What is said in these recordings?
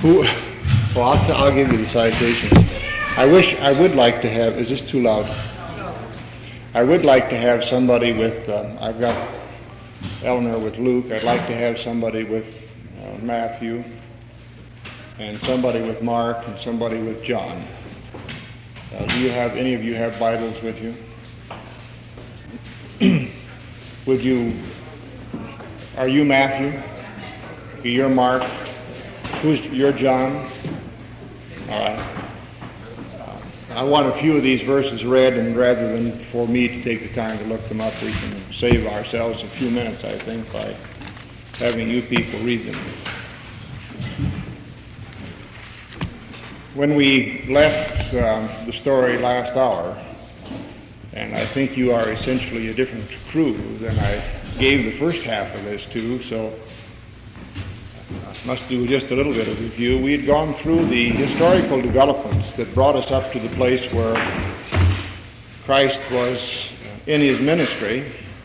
Who? Well, I'll give you the citations. I would like to have. Is this too loud? I would like to have somebody with. I've got Eleanor with Luke. I'd like to have somebody with Matthew, and somebody with Mark, and somebody with John. Do you have any of you have Bibles with you? Would you? Are you Matthew? You're Mark. You're John? All right. I want a few of these verses read, and rather than for me to take the time to look them up, we can save ourselves a few minutes, I think, by having you people read them. When we left the story last hour, and I think you are essentially a different crew than I gave the first half of this to, so I must do just a little bit of review. We had gone through the historical developments that brought us up to the place where Christ was in his ministry,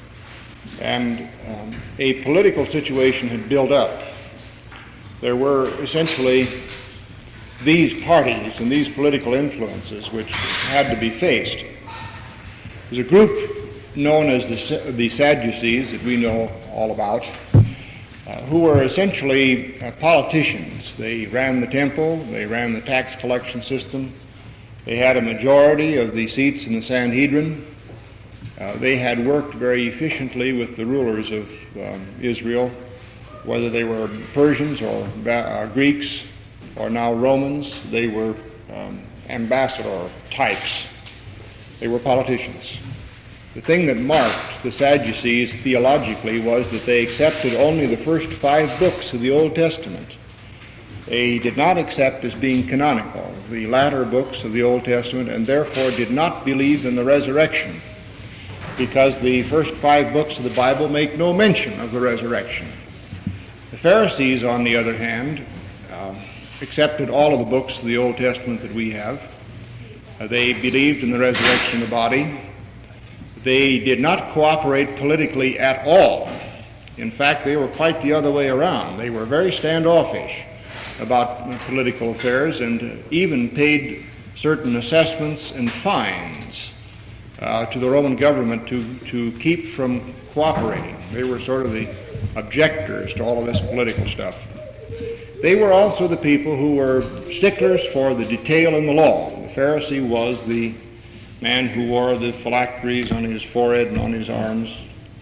and a political situation had built up. There were essentially these parties and these political influences which had to be faced. There's a group known as the Sadducees that we know all about, who were essentially politicians. They ran the temple, they ran the tax collection system, they had a majority of the seats in the Sanhedrin, they had worked very efficiently with the rulers of Israel, whether they were Persians or Greeks or now Romans. They were ambassador types. They were politicians. The thing that marked the Sadducees theologically was that they accepted only the first 5 books of the Old Testament. They did not accept as being canonical the latter books of the Old Testament, and therefore did not believe in the resurrection, because the first 5 books of the Bible make no mention of the resurrection. The Pharisees, on the other hand, accepted all of the books of the Old Testament that we have. They believed in the resurrection of the body. They did not cooperate politically at all. In fact, they were quite the other way around. They were very standoffish about political affairs, and even paid certain assessments and fines to the Roman government to keep from cooperating. They were sort of the objectors to all of this political stuff. They were also the people who were sticklers for the detail in the law. The Pharisee was the man who wore the phylacteries on his forehead and on his arms,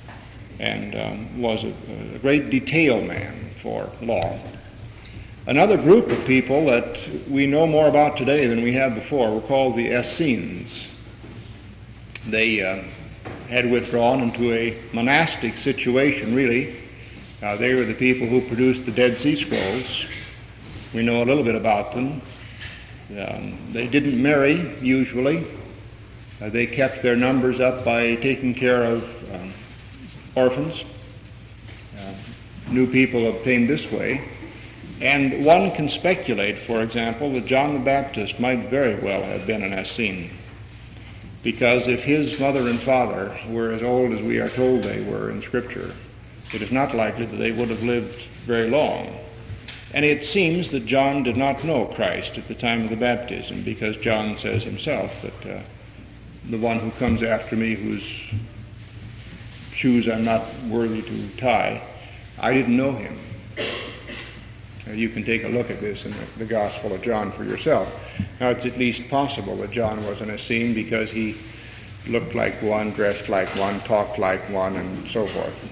and was a great detail man for law. Another group of people that we know more about today than we have before were called the Essenes. They had withdrawn into a monastic situation, really. They were the people who produced the Dead Sea Scrolls. We know a little bit about them. They didn't marry, usually. They kept their numbers up by taking care of orphans. New people obtained this way. And one can speculate, for example, that John the Baptist might very well have been an Essene, because if his mother and father were as old as we are told they were in Scripture, it is not likely that they would have lived very long. And it seems that John did not know Christ at the time of the baptism, because John says himself that the one who comes after me, whose shoes I'm not worthy to tie, I didn't know him. You can take a look at this in the Gospel of John for yourself. Now, it's at least possible that John was an Essene because he looked like one, dressed like one, talked like one, and so forth.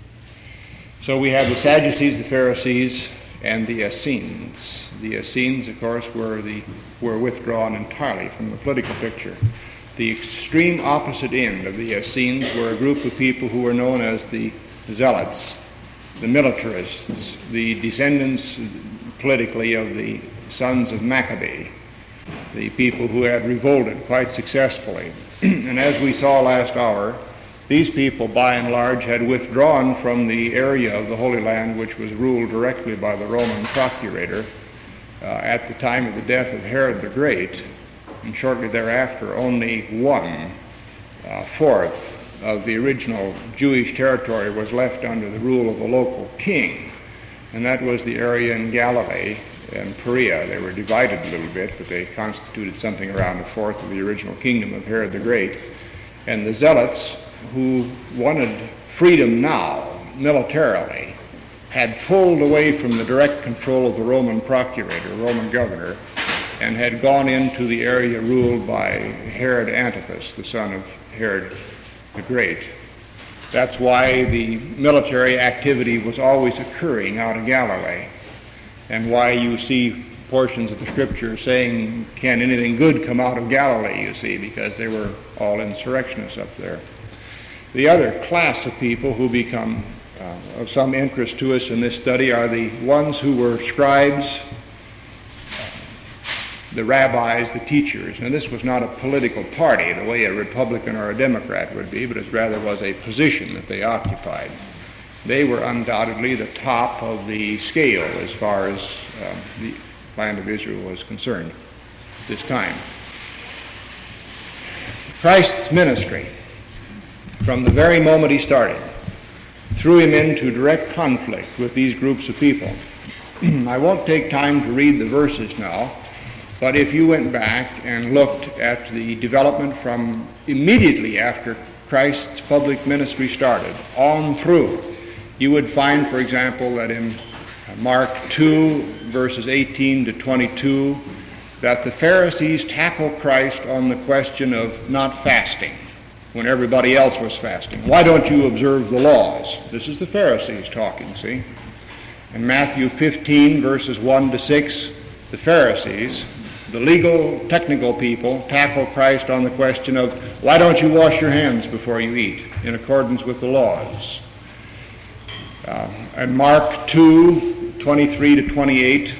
So we have the Sadducees, the Pharisees, and the Essenes. The Essenes, of course, were withdrawn entirely from the political picture. The extreme opposite end of the Essenes were a group of people who were known as the Zealots, the militarists, the descendants politically of the sons of Maccabee, the people who had revolted quite successfully. And as we saw last hour, these people, by and large, had withdrawn from the area of the Holy Land which was ruled directly by the Roman procurator at the time of the death of Herod the Great, and shortly thereafter only 1/4 of the original Jewish territory was left under the rule of a local king, and that was the area in Galilee and Perea. They were divided a little bit, but they constituted something around a fourth of the original kingdom of Herod the Great. And the Zealots, who wanted freedom now, militarily, had pulled away from the direct control of the Roman procurator, Roman governor, and had gone into the area ruled by Herod Antipas, the son of Herod the Great. That's why the military activity was always occurring out of Galilee, and why you see portions of the scripture saying, can anything good come out of Galilee, you see, because they were all insurrectionists up there. The other class of people who become of some interest to us in this study are the ones who were scribes, the rabbis, the teachers. Now, this was not a political party the way a Republican or a Democrat would be, but it rather was a position that they occupied. They were undoubtedly the top of the scale as far as the land of Israel was concerned at this time. Christ's ministry, from the very moment he started, threw him into direct conflict with these groups of people. I won't take time to read the verses now, but if you went back and looked at the development from immediately after Christ's public ministry started on through, you would find, for example, that in Mark 2, verses 18 to 22, that the Pharisees tackle Christ on the question of not fasting when everybody else was fasting. Why don't you observe the laws? This is the Pharisees talking, see? In Matthew 15, verses 1 to 6, the Pharisees, the legal, technical people, tackle Christ on the question of, why don't you wash your hands before you eat, in accordance with the laws? And Mark 2, 23 to 28,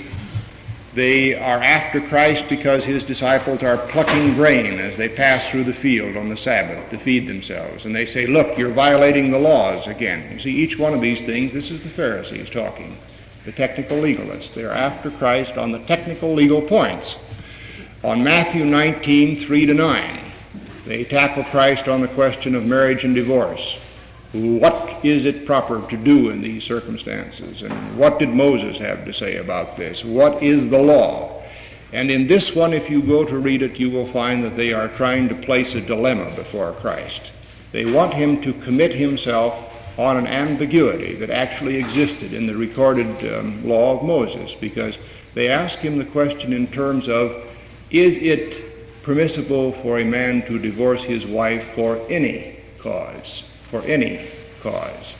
they are after Christ because his disciples are plucking grain as they pass through the field on the Sabbath to feed themselves. And they say, look, you're violating the laws again. You see, each one of these things, this is the Pharisees talking, the technical legalists. They are after Christ on the technical legal points. On Matthew 19, 3 to 9, they tackle Christ on the question of marriage and divorce. What is it proper to do in these circumstances? And what did Moses have to say about this? What is the law? And in this one, if you go to read it, you will find that they are trying to place a dilemma before Christ. They want him to commit himself on an ambiguity that actually existed in the recorded law of Moses, because they ask him the question in terms of, is it permissible for a man to divorce his wife for any cause? For any cause.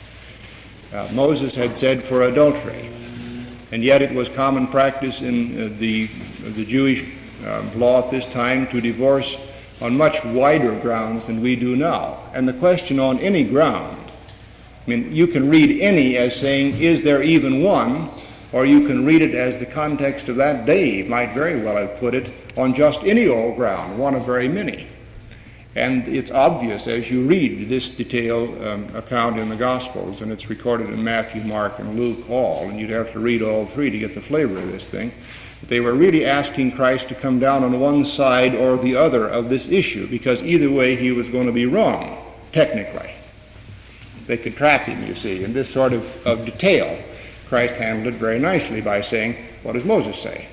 Moses had said for adultery, and yet it was common practice in the Jewish law at this time to divorce on much wider grounds than we do now. And the question on any ground, I mean, you can read any as saying, is there even one? Or you can read it as the context of that day might very well have put it, on just any old ground, one of very many. And it's obvious as you read this detailed account in the Gospels, and it's recorded in Matthew, Mark, and Luke all, and you'd have to read all three to get the flavor of this thing, that they were really asking Christ to come down on one side or the other of this issue, because either way he was going to be wrong, technically. They could trap him, you see, in this sort of detail. Christ handled it very nicely by saying, what does Moses say?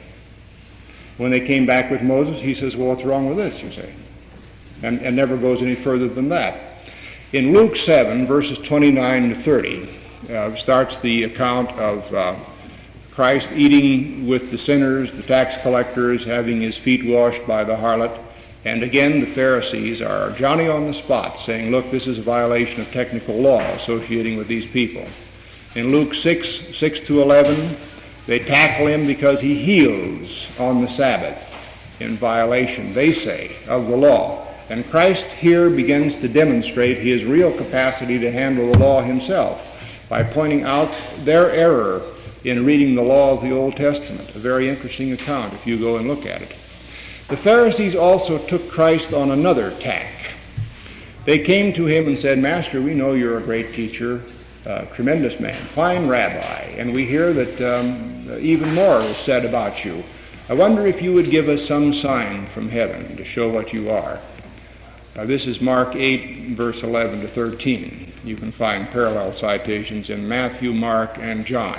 When they came back with Moses, he says, well, what's wrong with this, you say? And never goes any further than that. In Luke 7, verses 29 to 30, starts the account of Christ eating with the sinners, the tax collectors, having his feet washed by the harlot. And again, the Pharisees are Johnny on the spot, saying, look, this is a violation of technical law associating with these people. In Luke 6 to 11, they tackle him because he heals on the Sabbath in violation, they say, of the law. And Christ here begins to demonstrate his real capacity to handle the law himself by pointing out their error in reading the law of the Old Testament, a very interesting account if you go and look at it. The Pharisees also took Christ on another tack. They came to him and said, Master, we know you're a great teacher, tremendous man, fine rabbi, and we hear that even more is said about you. I wonder if you would give us some sign from heaven to show what you are. This is Mark 8, verse 11 to 13. You can find parallel citations in Matthew, Mark, and John.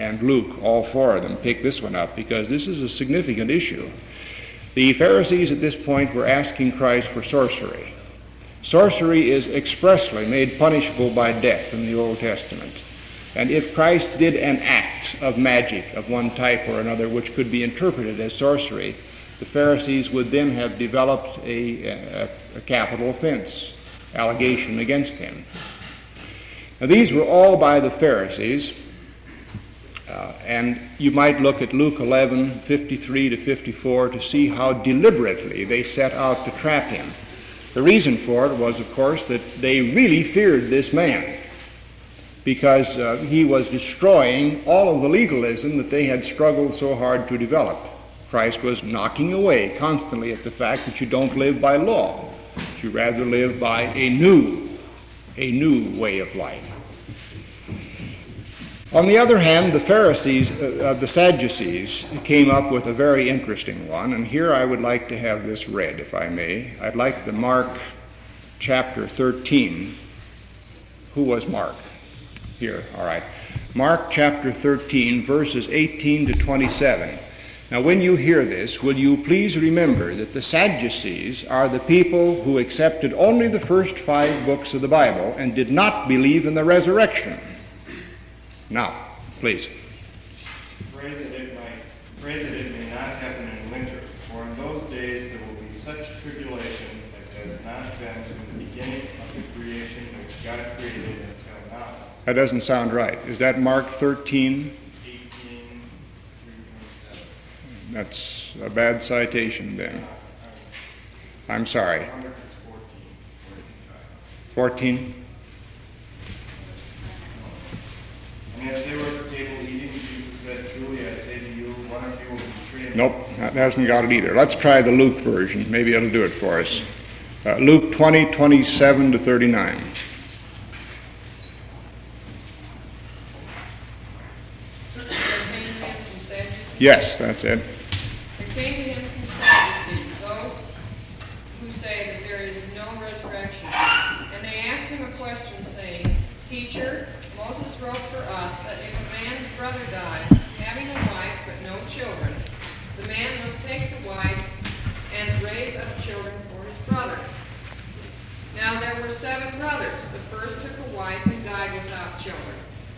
and Luke, all four of them, pick this one up because this is a significant issue. The Pharisees at this point were asking Christ for sorcery. Sorcery is expressly made punishable by death in the Old Testament. And if Christ did an act of magic of one type or another which could be interpreted as sorcery, the Pharisees would then have developed a capital offense allegation against him. Now, these were all by the Pharisees, and you might look at Luke 11:53 to 54 to see how deliberately they set out to trap him. The reason for it was, of course, that they really feared this man because he was destroying all of the legalism that they had struggled so hard to develop. Christ was knocking away constantly at the fact that you don't live by law, that you rather live by a new way of life. On the other hand, the Pharisees, the Sadducees, came up with a very interesting one, and here I would like to have this read, if I may. I'd like the Mark chapter 13. Who was Mark? Here, all right. Mark chapter 13, verses 18 to 27. Now, when you hear this, will you please remember that the Sadducees are the people who accepted only the first 5 books of the Bible and did not believe in the resurrection. Now, please. Pray that it may not happen in winter, for in those days there will be such tribulation as has not been from the beginning of the creation which God created until now. That doesn't sound right. Is that Mark 13? 18, 3:27. That's a bad citation then. I'm sorry. 14? And as they were at the table eating, Jesus said, "Truly I say to you, one of you will betray me." Nope, that hasn't got it either. Let's try the Luke version. Maybe it'll do it for us. Luke 20:27 to 39. Yes, that's it. There came to him some Sadducees, those who say that there is no resurrection. And they asked him a question, saying, "Teacher, Moses wrote for us that if a man's brother dies, having a wife but no children, the man must take the wife and raise up children for his brother. Now there were 7 brothers. The first took a wife and died without children.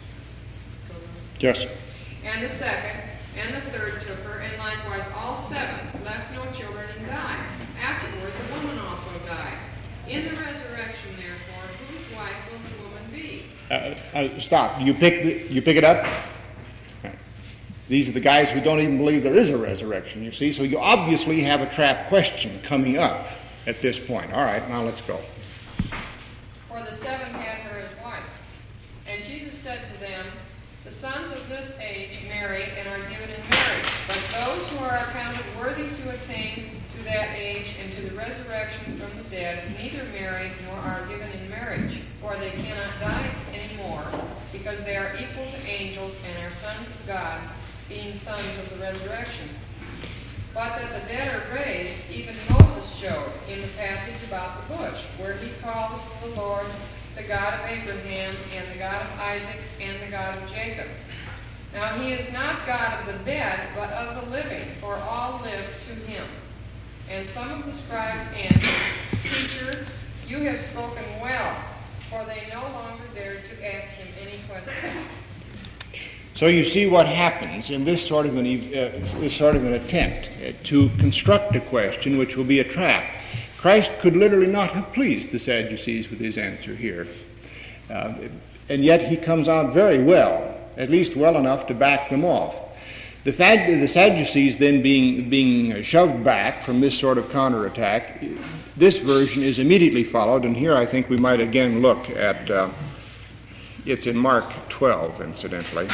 Yes. And the second and the third took her, and likewise all 7 left no children and died. Afterward the woman also died. In the resurrection, therefore, whose wife will the woman be?" Stop. You pick it up? These are the guys who don't even believe there is a resurrection, you see. So you obviously have a trap question coming up at this point. All right, now let's go. For the 7 had her as wife. And Jesus said to them, "The sons of this age marry and are given in marriage, but those who are accounted worthy to attain to that age and to the resurrection from the dead neither marry nor are given in marriage, for they cannot die any more, because they are equal to angels and are sons of God, being sons of the resurrection. But that the dead are raised, even Moses showed in the passage about the bush, where he calls the Lord the God of Abraham, and the God of Isaac, and the God of Jacob. Now he is not God of the dead, but of the living, for all live to him." And some of the scribes answered, "Teacher, you have spoken well," for they no longer dared to ask him any question. So you see what happens in this sort of an attempt to construct a question which will be a trap. Christ could literally not have pleased the Sadducees with his answer here. And yet he comes out very well, at least well enough to back them off. The Sadducees then being shoved back from this sort of counterattack, this version is immediately followed, and here I think we might again look at, it's in Mark 12, incidentally.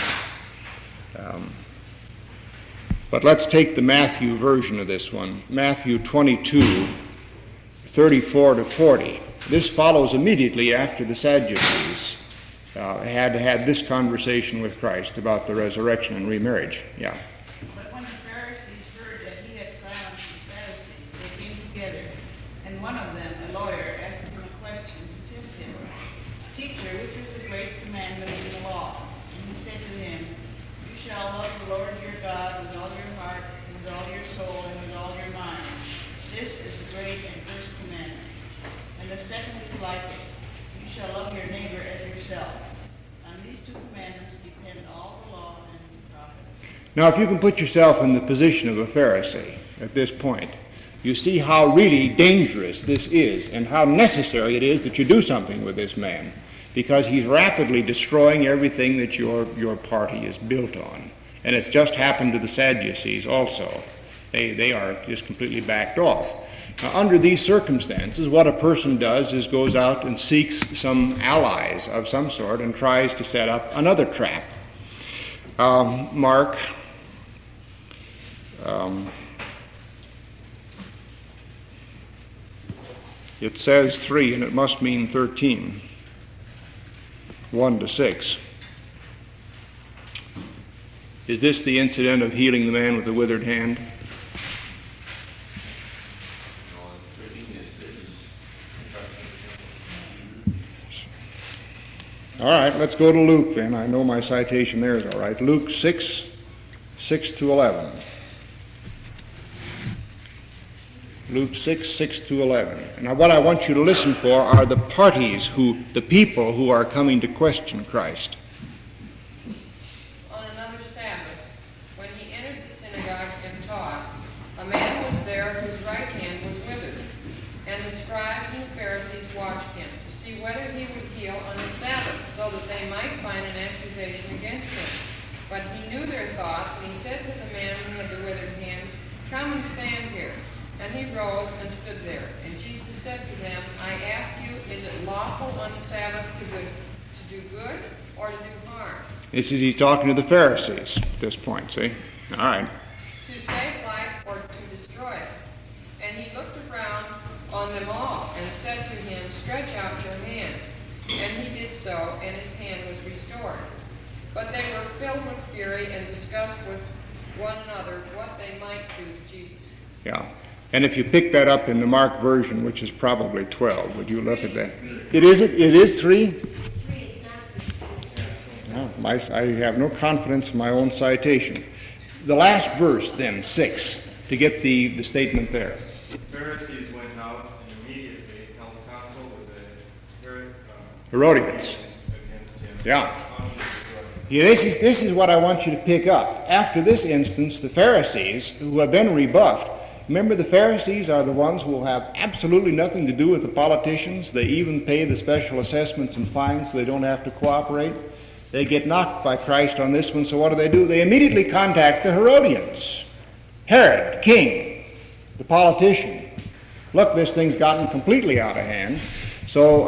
But let's take the Matthew version of this one, Matthew 22, 34 to 40. This follows immediately after the Sadducees had this conversation with Christ about the resurrection and remarriage. Yeah. But when the Pharisees heard that he had silenced the Sadducees, they came together, and one of them, a lawyer, asked him a question to test him. "Teacher, which is the great commandment in the law?" And he said to him, "You shall love the Lord your God with all your heart, and with all your soul, and with all your mind. This is the great and first commandment. And the second is like it. You shall love your neighbor as yourself. On these two commandments depend all the law and the prophets. Now, if you can put yourself in the position of a Pharisee at this point, you see how really dangerous this is and how necessary it is that you do something with this man, because he's rapidly destroying everything that your party is built on. And it's just happened to the Sadducees also. They are just completely backed off. Now, under these circumstances, what a person does is goes out and seeks some allies of some sort and tries to set up another trap. Mark it says 3, and it must mean 13, 1-6. Is this the incident of healing the man with the withered hand? All right, let's go to Luke then. I know my citation there is all right. Luke 6, 6-11. Luke 6, 6-11. Now what I want you to listen for are the the people who are coming to question Christ. On another Sabbath, when he entered the synagogue and taught, a man was there whose right hand was withered. And the scribes and the Pharisees watched him to see whether he would heal on the Sabbath, so that they might find an accusation against him. But he knew their thoughts, and he said to the man who had the withered hand, "Come and stand here." And he rose and stood there. And Jesus said to them, "I ask you, is it lawful on the Sabbath to do good or to do harm?" He's talking to the Pharisees at this point, see? All right. To save life or to destroy it? And he looked around on them all and said to him, "Stretch out your hand." And he did so, and his hand was restored. But they were filled with fury and discussed with one another what they might do to Jesus. Yeah. And if you pick that up in the Mark version, which is probably 12, would you look at that? It is 3? Well, I have no confidence in my own citation. The last verse, then, 6, to get the statement there. The Pharisees went out and immediately held counsel with the Herodians. Against him. Yeah. Yeah, this is what I want you to pick up. After this instance, the Pharisees, who have been rebuffed, remember the Pharisees are the ones who will have absolutely nothing to do with the politicians. They even pay the special assessments and fines so they don't have to cooperate. They get knocked by Christ on this one, so what do? They immediately contact the Herodians. Herod, king, the politician. Look, this thing's gotten completely out of hand. So,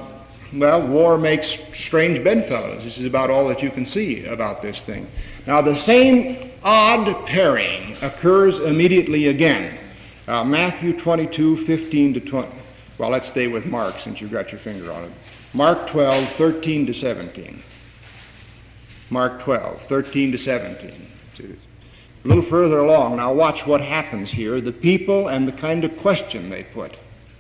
war makes strange bedfellows. This is about all that you can see about this thing. Now, the same odd pairing occurs immediately again. Matthew 22, 15-20. Well, let's stay with Mark since you've got your finger on it. Mark 12, 13-17. Mark 12, 13-17. See this? A little further along. Now watch what happens here. The people and the kind of question they put.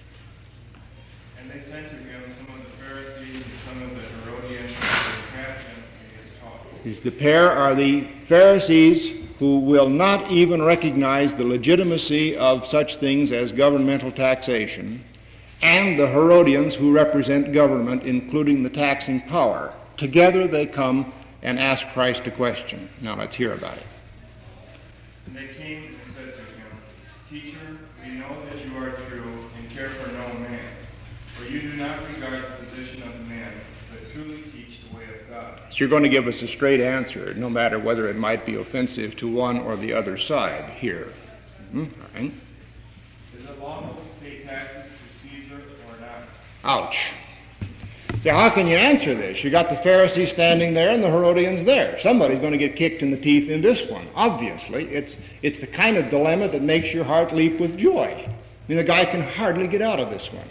And they sent to him some of the Pharisees and some of the Herodians to entrap him in his talk. The pair are the Pharisees who will not even recognize the legitimacy of such things as governmental taxation, and the Herodians who represent government, including the taxing power. Together they come and ask Christ a question. Now let's hear about it. And they came and said to him, "Teacher, we know that you are true and care for no man, for you do not regard the position of man, but truly teach the way of God." So you're going to give us a straight answer, no matter whether it might be offensive to one or the other side here. All right. Is it lawful to pay taxes to Caesar or not? Ouch. So how can you answer this? You got the Pharisees standing there and the Herodians there. Somebody's going to get kicked in the teeth in this one. Obviously, it's the kind of dilemma that makes your heart leap with joy. I mean, the guy can hardly get out of this one.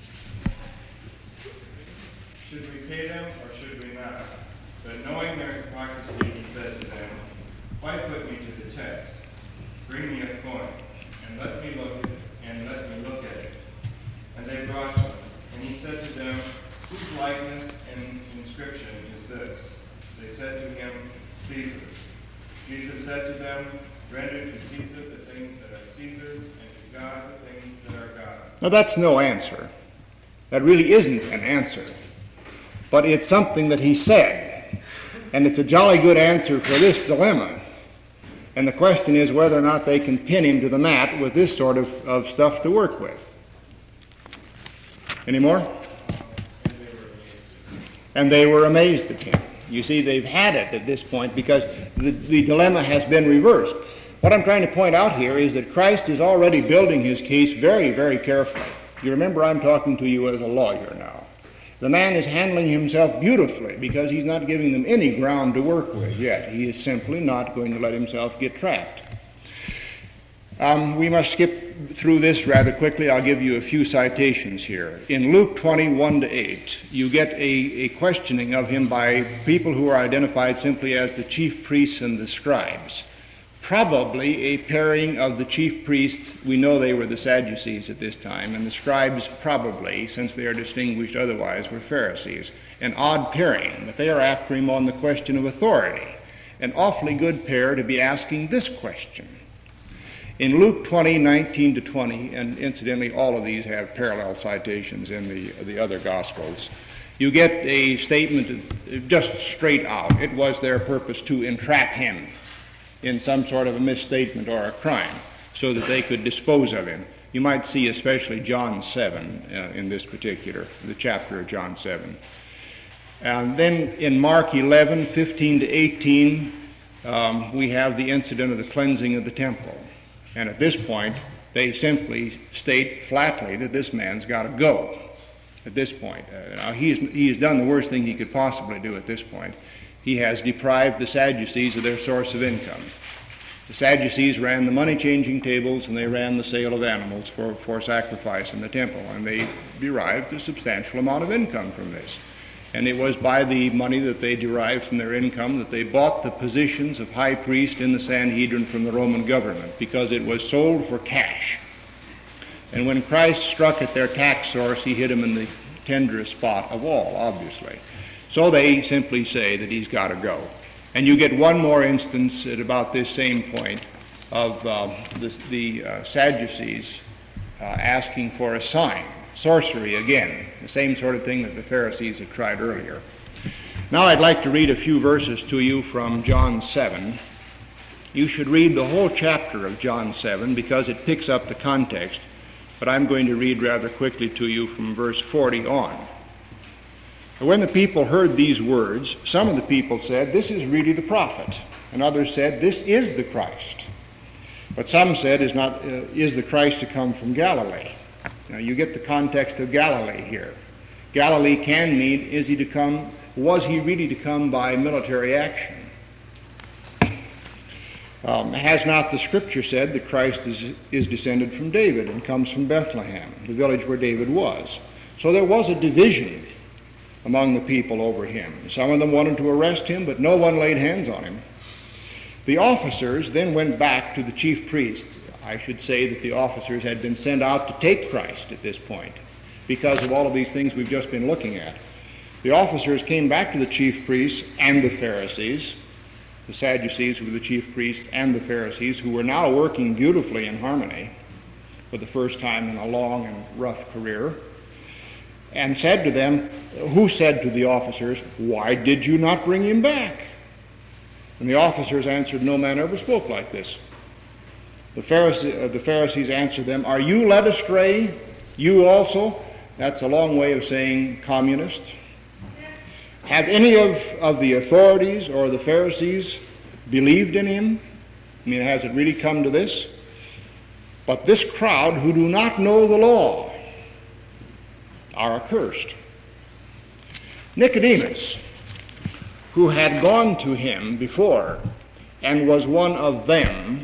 Should we pay them or should we not? But knowing their hypocrisy, he said to them, "Why put me to the test? Bring me a coin, and let me look at it." And they brought one. And he said to them, "Whose likeness and inscription is this?" They said to him, "Caesar's." Jesus said to them, "Render to Caesar the things that are Caesar's, and to God the things that are God's." Now that's no answer. That really isn't an answer. But it's something that he said. And it's a jolly good answer for this dilemma. And the question is whether or not they can pin him to the mat with this sort of stuff to work with. Any more? And they were amazed at him. You see, they've had it at this point because the dilemma has been reversed. What I'm trying to point out here is that Christ is already building his case very, very carefully. You remember I'm talking to you as a lawyer now. The man is handling himself beautifully because he's not giving them any ground to work with yet. He is simply not going to let himself get trapped. We must skip through this rather quickly. I'll give you a few citations here. In Luke 20:1-8, you get a questioning of him by people who are identified simply as the chief priests and the scribes. Probably a pairing of the chief priests, we know they were the Sadducees at this time, and the scribes probably, since they are distinguished otherwise, were Pharisees. An odd pairing, but they are after him on the question of authority. An awfully good pair to be asking this question. In Luke 20:19-20, and incidentally all of these have parallel citations in the other Gospels, you get a statement just straight out. It was their purpose to entrap him in some sort of a misstatement or a crime so that they could dispose of him. You might see especially John 7 in this particular, the chapter of John 7. And then in Mark 11:15-18, we have the incident of the cleansing of the temple. And at this point, they simply state flatly that this man's got to go at this point. Now, he's done the worst thing he could possibly do at this point. He has deprived the Sadducees of their source of income. The Sadducees ran the money-changing tables and they ran the sale of animals for sacrifice in the temple, and they derived a substantial amount of income from this. And it was by the money that they derived from their income that they bought the positions of high priest in the Sanhedrin from the Roman government, because it was sold for cash. And when Christ struck at their tax source, he hit them in the tenderest spot of all, obviously. So they simply say that he's got to go. And you get one more instance at about this same point of the Sadducees asking for a sign. Sorcery again, the same sort of thing that the Pharisees had tried earlier. Now I'd like to read a few verses to you from John 7. You should read the whole chapter of John 7 because it picks up the context, but I'm going to read rather quickly to you from verse 40 on. When the people heard these words, some of the people said, "This is really the prophet," and others said, "This is the Christ." But some said, "Is the Christ to come from Galilee?" Now you get the context of Galilee here. Galilee can mean, was he really to come by military action? Has not the scripture said that Christ is descended from David and comes from Bethlehem, the village where David was? So there was a division among the people over him. Some of them wanted to arrest him, but no one laid hands on him. The officers then went back to the chief priests. I should say that the officers had been sent out to take Christ at this point because of all of these things we've just been looking at. The officers came back to the chief priests and the Pharisees, the Sadducees who were the chief priests and the Pharisees, who were now working beautifully in harmony for the first time in a long and rough career, and said to them, who said to the officers, "Why did you not bring him back?" And the officers answered, "No man ever spoke like this." The Pharisees answered them, "Are you led astray, you also?" That's a long way of saying communist. Have any of the authorities or the Pharisees believed in him? I mean, has it really come to this? But this crowd who do not know the law are accursed. Nicodemus, who had gone to him before and was one of them,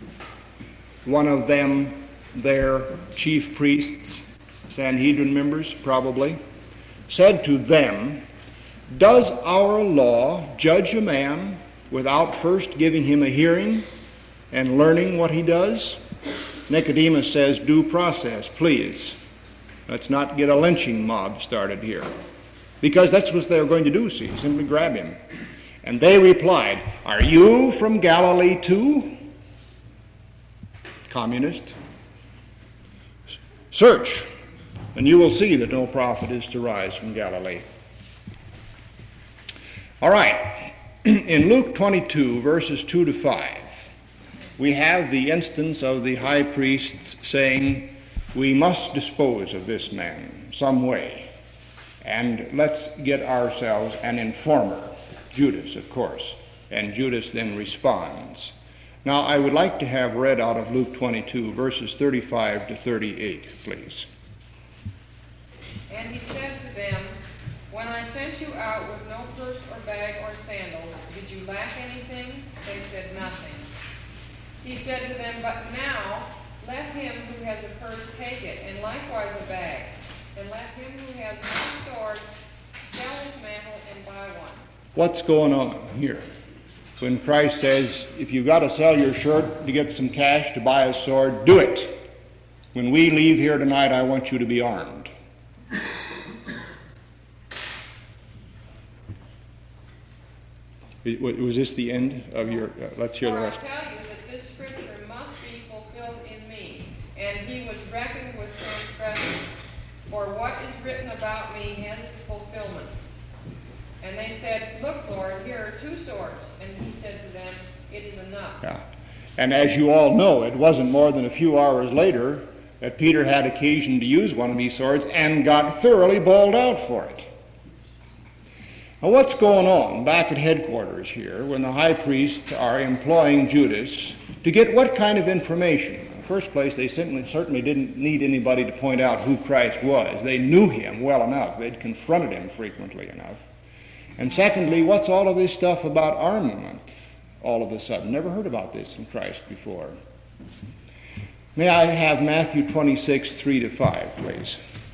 their chief priests, Sanhedrin members probably, said to them, "Does our law judge a man without first giving him a hearing and learning what he does?" Nicodemus says, "Due process, please. Let's not get a lynching mob started here." Because that's what they were going to do, see, simply grab him. And they replied, "Are you from Galilee too?" Communist. "Search, and you will see that no prophet is to rise from Galilee." All right. In Luke 22, verses 2 to 5, we have the instance of the high priests saying, "We must dispose of this man some way, and let's get ourselves an informer," Judas, of course. And Judas then responds. Now, I would like to have read out of Luke 22, verses 35 to 38, please. And he said to them, "When I sent you out with no purse or bag or sandals, did you lack anything?" They said, "Nothing." He said to them, "But now let him who has a purse take it, and likewise a bag. And let him who has no sword sell his mantle and buy one." What's going on here? When Christ says, if you've got to sell your shirt to get some cash to buy a sword, do it. When we leave here tonight, I want you to be armed. Was this the end of your... let's hear the For I rest. tell you that this scripture must be fulfilled in me. And he was reckoned with transgressors. For what is written about me has its fulfillment. And they said, "Look, Lord, here are 2 swords." And he said to them, "It is enough." Yeah. And as you all know, it wasn't more than a few hours later that Peter had occasion to use one of these swords and got thoroughly bawled out for it. Now, what's going on back at headquarters here when the high priests are employing Judas to get what kind of information? In the first place, they certainly didn't need anybody to point out who Christ was. They knew him well enough. They'd confronted him frequently enough. And secondly, what's all of this stuff about armament all of a sudden? Never heard about this in Christ before. May I have Matthew 26, 3 to 5, please?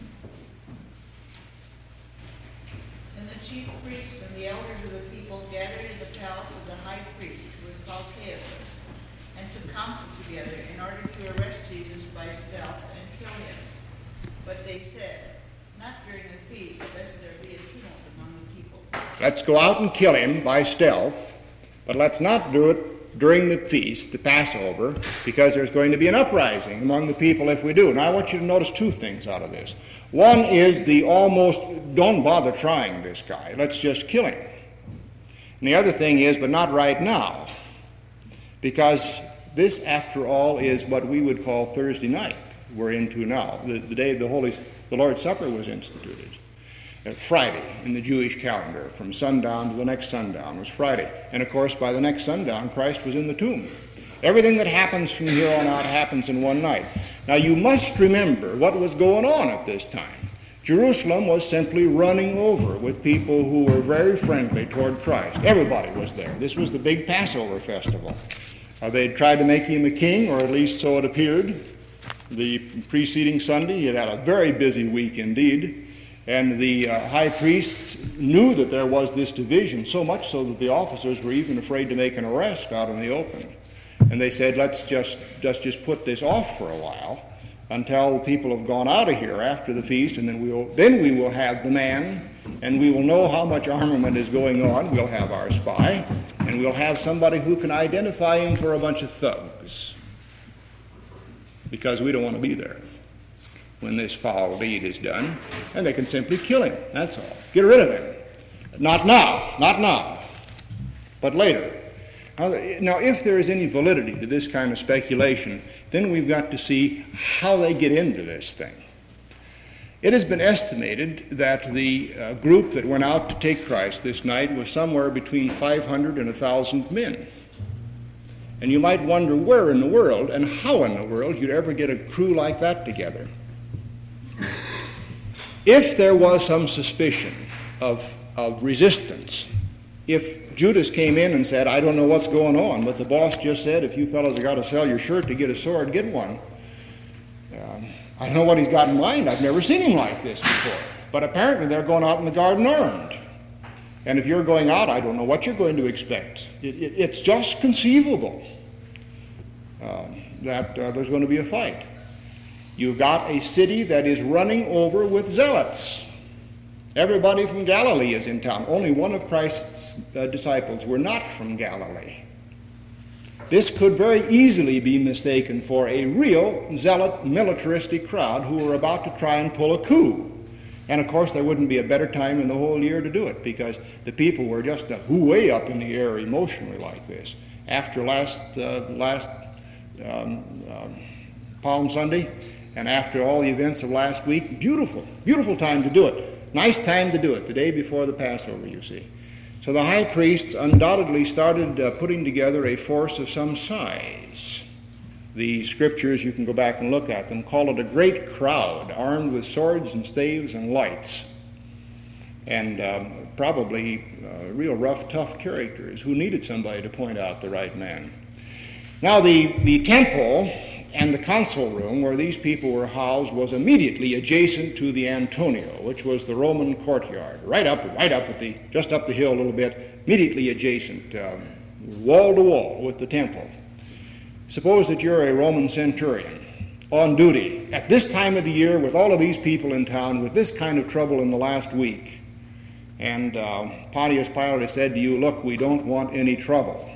And the chief priests and the elders of the people gathered in the palace of the high priest, who was called Caiaphas, and took counsel together in order to arrest Jesus by stealth and kill him. But they said, "Not during the feast, lest there be a tumult among the people." Let's go out and kill him by stealth, but let's not do it during the feast, the Passover, because there's going to be an uprising among the people if we do. And I want you to notice 2 things out of this. One is the almost, don't bother trying this guy, let's just kill him. And the other thing is, but not right now, because this, after all, is what we would call Thursday night we're into now, the day the Lord's Supper was instituted. Friday in the Jewish calendar, from sundown to the next sundown was Friday. And of course, by the next sundown, Christ was in the tomb. Everything that happens from here on out happens in one night. Now, you must remember what was going on at this time. Jerusalem was simply running over with people who were very friendly toward Christ. Everybody was there. This was the big Passover festival. They'd tried to make him a king, or at least so it appeared. The preceding Sunday, he had had a very busy week indeed. And the high priests knew that there was this division, so much so that the officers were even afraid to make an arrest out in the open. And they said, let's just put this off for a while until the people have gone out of here after the feast, and then we will have the man, and we will know how much armament is going on. We'll have our spy, and we'll have somebody who can identify him for a bunch of thugs, because we don't want to be there when this foul deed is done, and they can simply kill him. That's all. Get rid of him. Not now, but later. Now, if there is any validity to this kind of speculation, then we've got to see how they get into this thing. It has been estimated that the group that went out to take Christ this night was somewhere between 500 and 1,000 men. And you might wonder where in the world and how in the world you'd ever get a crew like that together. If there was some suspicion of resistance, if Judas came in and said, I don't know what's going on, but the boss just said, if you fellows have got to sell your shirt to get a sword, get one. I don't know what he's got in mind. I've never seen him like this before. But apparently they're going out in the garden armed. And if you're going out, I don't know what you're going to expect. It's just conceivable that there's going to be a fight. You've got a city that is running over with zealots. Everybody from Galilee is in town. Only one of Christ's disciples were not from Galilee. This could very easily be mistaken for a real zealot militaristic crowd who were about to try and pull a coup. And of course, there wouldn't be a better time in the whole year to do it, because the people were just way up in the air emotionally like this. After last Palm Sunday, and after all the events of last week, beautiful time to do it. Nice time to do it, the day before the Passover, you see. So the high priests undoubtedly started putting together a force of some size. The scriptures, you can go back and look at them, call it a great crowd, armed with swords and staves and lights. And probably real rough, tough characters who needed somebody to point out the right man. Now the temple and the council room where these people were housed was immediately adjacent to the Antonio, which was the Roman courtyard, right up at just up the hill a little bit, immediately adjacent, wall to wall with the temple. Suppose that you're a Roman centurion on duty at this time of the year with all of these people in town with this kind of trouble in the last week. And Pontius Pilate has said to you, look, we don't want any trouble.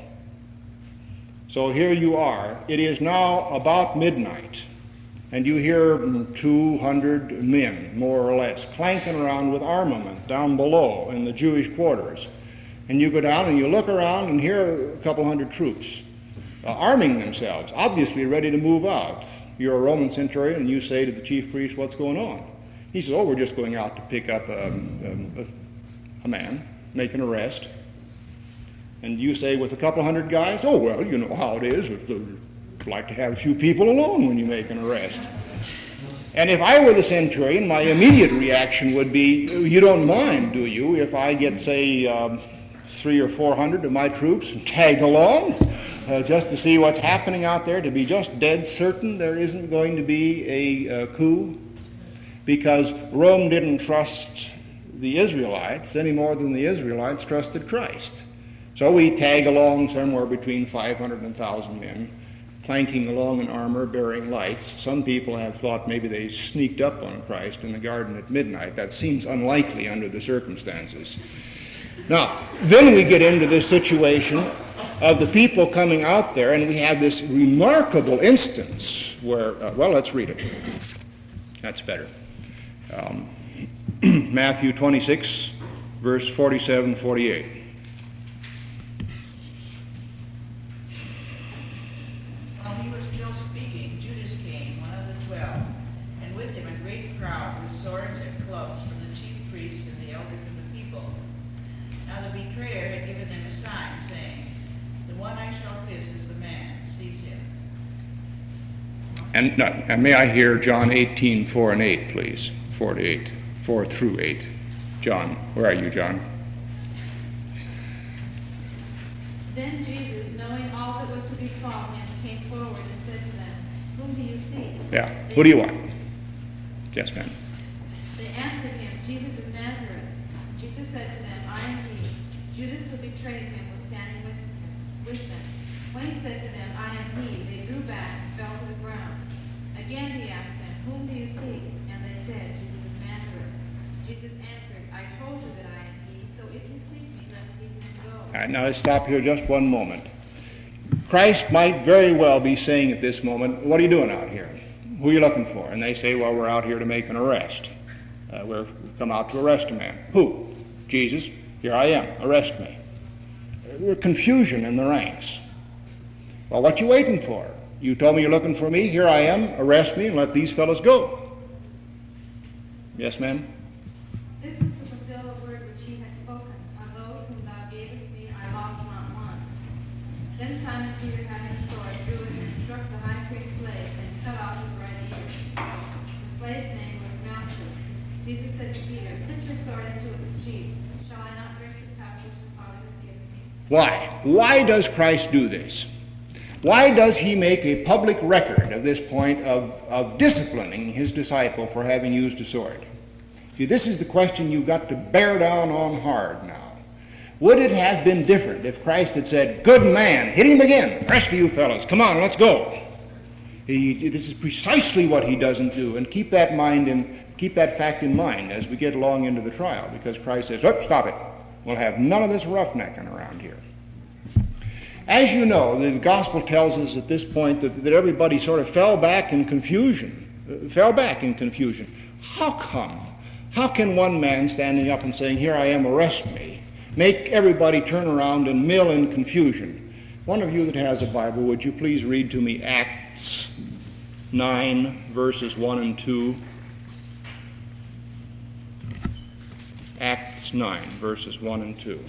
So here you are. It is now about midnight, and you hear 200 men, more or less, clanking around with armament down below in the Jewish quarters. And you go down and you look around and hear a couple hundred troops arming themselves, obviously ready to move out. You're a Roman centurion, and you say to the chief priest, what's going on? He says, we're just going out to pick up a man, make an arrest. And you say, with a couple hundred guys, oh, well, you know how it is. You'd like to have a few people alone when you make an arrest. And if I were the centurion, my immediate reaction would be, you don't mind, do you, if I get, say, 300 or 400 of my troops and tag along just to see what's happening out there, to be just dead certain there isn't going to be a coup? Because Rome didn't trust the Israelites any more than the Israelites trusted Christ. So we tag along somewhere between 500 and 1,000 men, clanking along in armor, bearing lights. Some people have thought maybe they sneaked up on Christ in the garden at midnight. That seems unlikely under the circumstances. Now, then we get into this situation of the people coming out there, and we have this remarkable instance where, well, let's read it. That's better. Matthew 26, verse 47, 48. And may I hear John 18, 4 and 8, please? 4 to 8. 4 through 8. John, where are you, John? Then Jesus, knowing all that was to befall him, came forward and said to them, whom do you seek? Yeah. Who do you want? Yes, ma'am. They answered him, Jesus of Nazareth. Jesus said to them, I am he. Judas, who betrayed him, was standing with them. When he said to them, I am he, they drew back and fell to the ground. Again he asked them, whom do you seek? And they said, Jesus of Nazareth. Jesus answered, I told you that I am he, so if you seek me, let these men go. All right, now let's stop here just one moment. Christ might very well be saying at this moment, what are you doing out here? Who are you looking for? And they say, well, we're out here to make an arrest. We've come out to arrest a man. Who? Jesus. Here I am. Arrest me. There's confusion in the ranks. Well, what you waiting for? You told me you're looking for me. Here I am. Arrest me and let these fellows go. Yes, ma'am? This was to fulfill the word which he had spoken. Of those whom thou gavest me, I lost not one. Then Simon Peter, having a sword, drew it and struck the high priest's slave and cut off his right ear. The slave's name was Malchus. Jesus said to Peter, put your sword into its sheath. Shall I not drink the cup which the Father has given me? Why? Why does Christ do this? Why does he make a public record of this point of disciplining his disciple for having used a sword? See, this is the question you've got to bear down on hard now. Would it have been different if Christ had said, good man, hit him again, rest of you fellas, come on, let's go. This is precisely what he doesn't do. And keep that fact in mind as we get along into the trial, because Christ says, "Oh, stop it. We'll have none of this roughnecking around here." As you know, the gospel tells us at this point that everybody sort of fell back in confusion. How come? How can one man standing up and saying, "Here I am, arrest me," make everybody turn around and mill in confusion? One of you that has a Bible, would you please read to me Acts 9, verses 1 and 2. Acts 9, verses 1 and 2.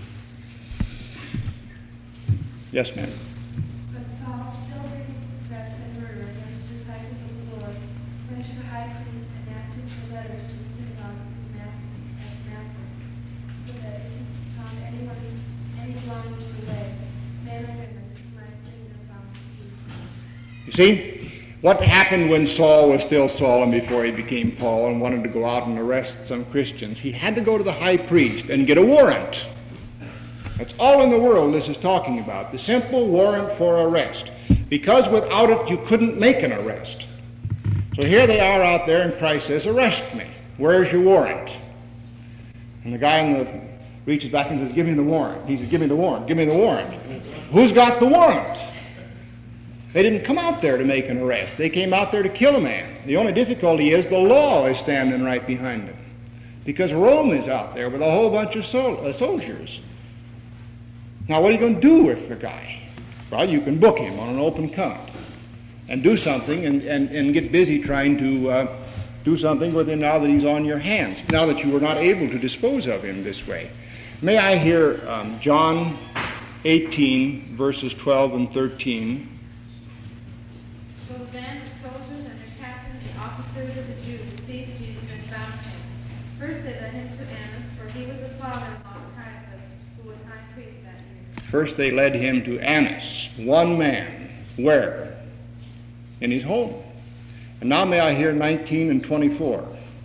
Yes, ma'am. But Saul, still breathing threats and murder against the disciples of the Lord, went to the high priest and asked him for letters to the synagogues at Damascus, so that if he found any belonging to the way, men or women, he might bring them bound to Jesus. You see, what happened when Saul was still Saul and before he became Paul and wanted to go out and arrest some Christians? He had to go to the high priest and get a warrant. That's all in the world this is talking about, the simple warrant for arrest, because without it you couldn't make an arrest. So here they are out there, and Christ says, "Arrest me. Where's your warrant?" And the guy reaches back and says, "Give me the warrant." He says, "Give me the warrant. Give me the warrant." Who's got the warrant? They didn't come out there to make an arrest. They came out there to kill a man. The only difficulty is the law is standing right behind them, because Rome is out there with a whole bunch of soldiers. Now, what are you going to do with the guy? Well, you can book him on an open count and do something and get busy trying to do something with him now that he's on your hands, now that you were not able to dispose of him this way. May I hear John 18, verses 12 and 13. So then the soldiers and the captains, the officers of the Jews, seized Jesus and bound him. First they led him to Annas, for he was the father-in-law of Caiaphas, who was high priest that year. First they led him to Annas, one man. Where? In his home. And now may I hear 19 and 24.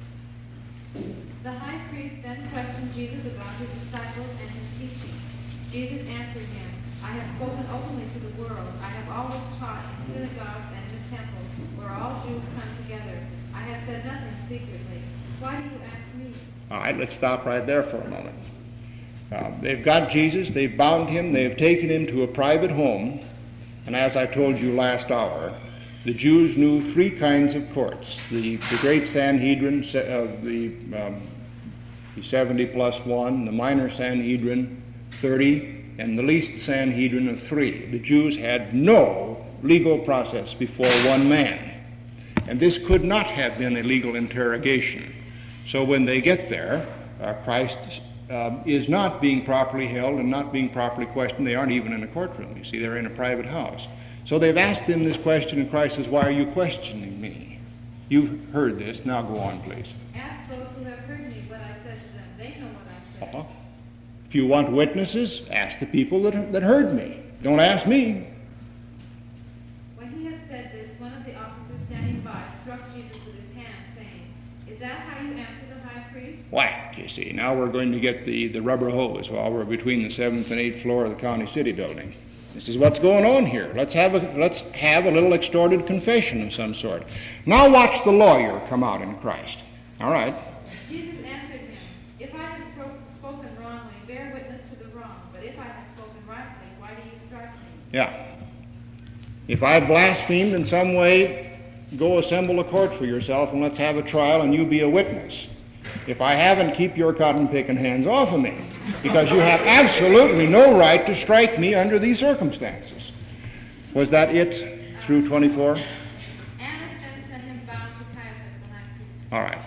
The high priest then questioned Jesus about his disciples and his teaching. Jesus answered him, "I have spoken openly to the world. I have always taught in synagogues and in the temple, where all Jews come together. I have said nothing secretly. Why do you ask me?" All right, let's stop right there for a moment. They've got Jesus, they've bound him, they've taken him to a private home, and as I told you last hour, the Jews knew three kinds of courts. The great Sanhedrin of the 70 plus 1, the minor Sanhedrin 30, and the least Sanhedrin of 3. The Jews had no legal process before one man, and this could not have been a legal interrogation. So when they get there, Christ is not being properly held and not being properly questioned. They aren't even in a courtroom. You see, they're in a private house. So they've asked him this question, and Christ says, "Why are you questioning me? You've heard this. Now go on, please." Ask those who have heard me what I said to them. They know what I said. If you want witnesses, ask the people that heard me. Don't ask me. When he had said this, one of the officers standing by struck Jesus with his hand, saying, "Is that how you answer the high priest?" Whack, you see. Now we're going to get the rubber hose while we're between the 7th and 8th floor of the county city building. This is what's going on here. Let's have a little extorted confession of some sort. Now watch the lawyer come out in Christ. All right. Jesus answered him, "If I have spoken wrongly, bear witness to the wrong. But if I have spoken rightly, why do you strike me?" Yeah. If I've blasphemed in some way, go assemble a court for yourself and let's have a trial and you be a witness. If I haven't, keep your cotton-picking hands off of me, because you have absolutely no right to strike me under these circumstances. Was that it through 24? Annas then sent him bound to Caiaphas, the high priest. All right.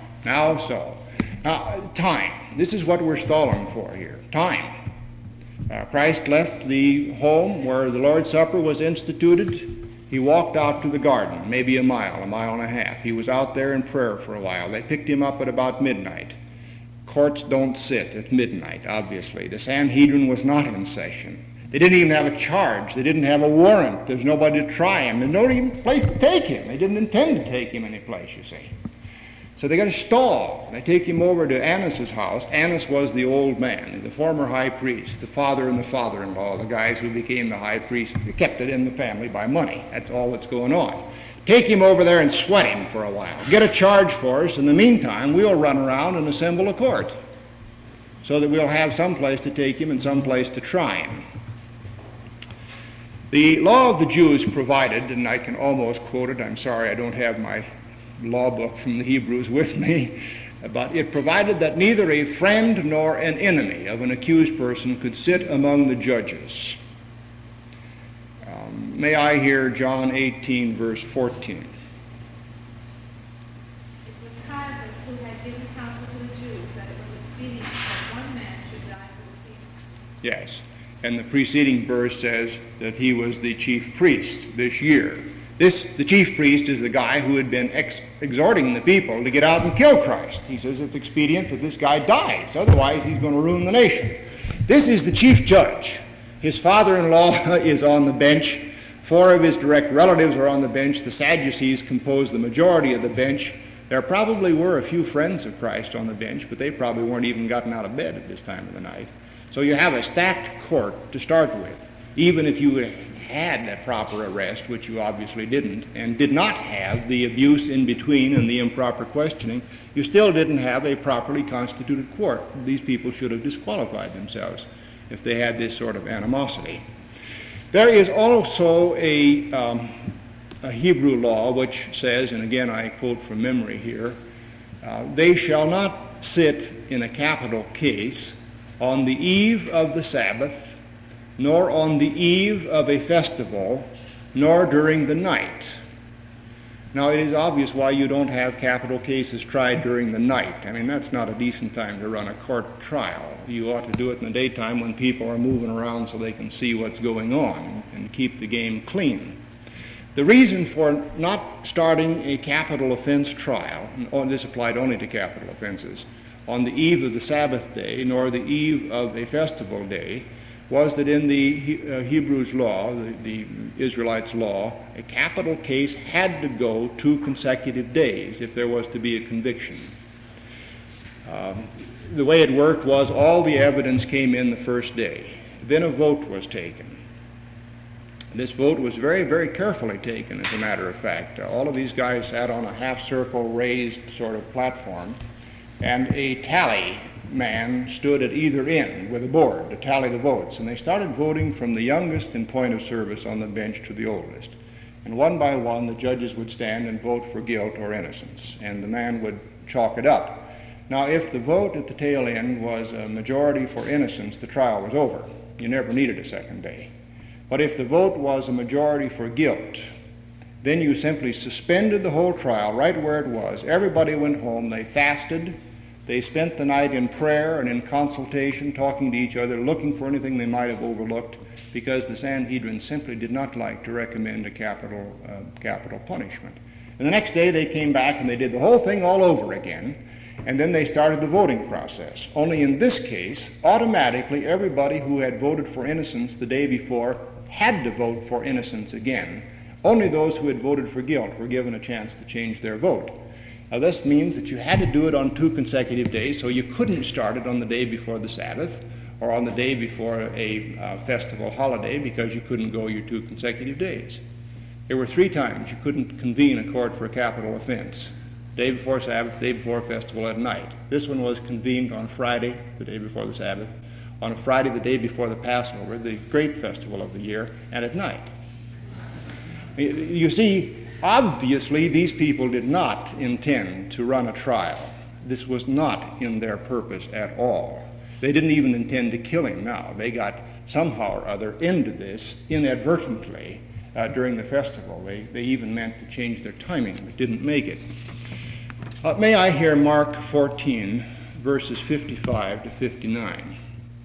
Now, time. This is what we're stalling for here. Time. Christ left the home where the Lord's Supper was instituted. He walked out to the garden, maybe a mile and a half. He was out there in prayer for a while. They picked him up at about midnight. Courts don't sit at midnight, obviously. The Sanhedrin was not in session. They didn't even have a charge. They didn't have a warrant. There's nobody to try him. There's no even place to take him. They didn't intend to take him any place, you see. So they got a stall. They take him over to Annas' house. Annas was the old man, the former high priest, the father and the father-in-law, the guys who became the high priest. They kept it in the family by money. That's all that's going on. take him over there and sweat him for a while. Get a charge for us. In the meantime, we'll run around and assemble a court so that we'll have some place to take him and some place to try him. The law of the Jews provided, and I can almost quote it, I'm sorry I don't have my law book from the Hebrews with me, but it provided that neither a friend nor an enemy of an accused person could sit among the judges. May I hear John 18, verse 14? It was Caiaphas who had given counsel to the Jews that it was expedient that one man should die for the people. Yes. And the preceding verse says that he was the chief priest this year. The chief priest is the guy who had been exhorting the people to get out and kill Christ. He says it's expedient that this guy dies, otherwise he's going to ruin the nation. This is the chief judge. His father-in-law is on the bench. 4 of his direct relatives are on the bench. The Sadducees compose the majority of the bench. There probably were a few friends of Christ on the bench, but they probably weren't even gotten out of bed at this time of the night. So you have a stacked court to start with. Even if you had a proper arrest, which you obviously didn't, and did not have the abuse in between and the improper questioning, you still didn't have a properly constituted court. These people should have disqualified themselves if they had this sort of animosity. There is also a Hebrew law which says, and again I quote from memory here, they shall not sit in a capital case on the eve of the Sabbath, nor on the eve of a festival, nor during the night. Now, it is obvious why you don't have capital cases tried during the night. I mean, that's not a decent time to run a court trial. You ought to do it in the daytime when people are moving around so they can see what's going on and keep the game clean. The reason for not starting a capital offense trial, and this applied only to capital offenses, on the eve of the Sabbath day, nor the eve of a festival day, was that in the Hebrews law, the Israelites' law, a capital case had to go 2 consecutive days if there was to be a conviction. The way it worked was all the evidence came in the first day. Then a vote was taken. This vote was very, very carefully taken, as a matter of fact. All of these guys sat on a half-circle raised sort of platform, and a tally man stood at either end with a board to tally the votes, and they started voting from the youngest in point of service on the bench to the oldest. And one by one, the judges would stand and vote for guilt or innocence, and the man would chalk it up. Now, if the vote at the tail end was a majority for innocence, the trial was over. You never needed a second day. But if the vote was a majority for guilt, then you simply suspended the whole trial right where it was. Everybody went home, they fasted, they spent the night in prayer and in consultation, talking to each other, looking for anything they might have overlooked, because the Sanhedrin simply did not like to recommend a capital punishment. And the next day they came back and they did the whole thing all over again, and then they started the voting process. Only in this case, automatically everybody who had voted for innocence the day before had to vote for innocence again. Only those who had voted for guilt were given a chance to change their vote. Now, this means that you had to do it on 2 consecutive days, so you couldn't start it on the day before the Sabbath or on the day before a festival holiday, because you couldn't go your 2 consecutive days. There were 3 times you couldn't convene a court for a capital offense: day before Sabbath, day before festival, at night. This one was convened on Friday, the day before the Sabbath, on a Friday, the day before the Passover, the great festival of the year, and at night. You see, obviously, these people did not intend to run a trial. This was not in their purpose at all. They didn't even intend to kill him now. They got somehow or other into this inadvertently during the festival. They even meant to change their timing, but didn't make it. May I hear Mark 14, verses 55 to 59?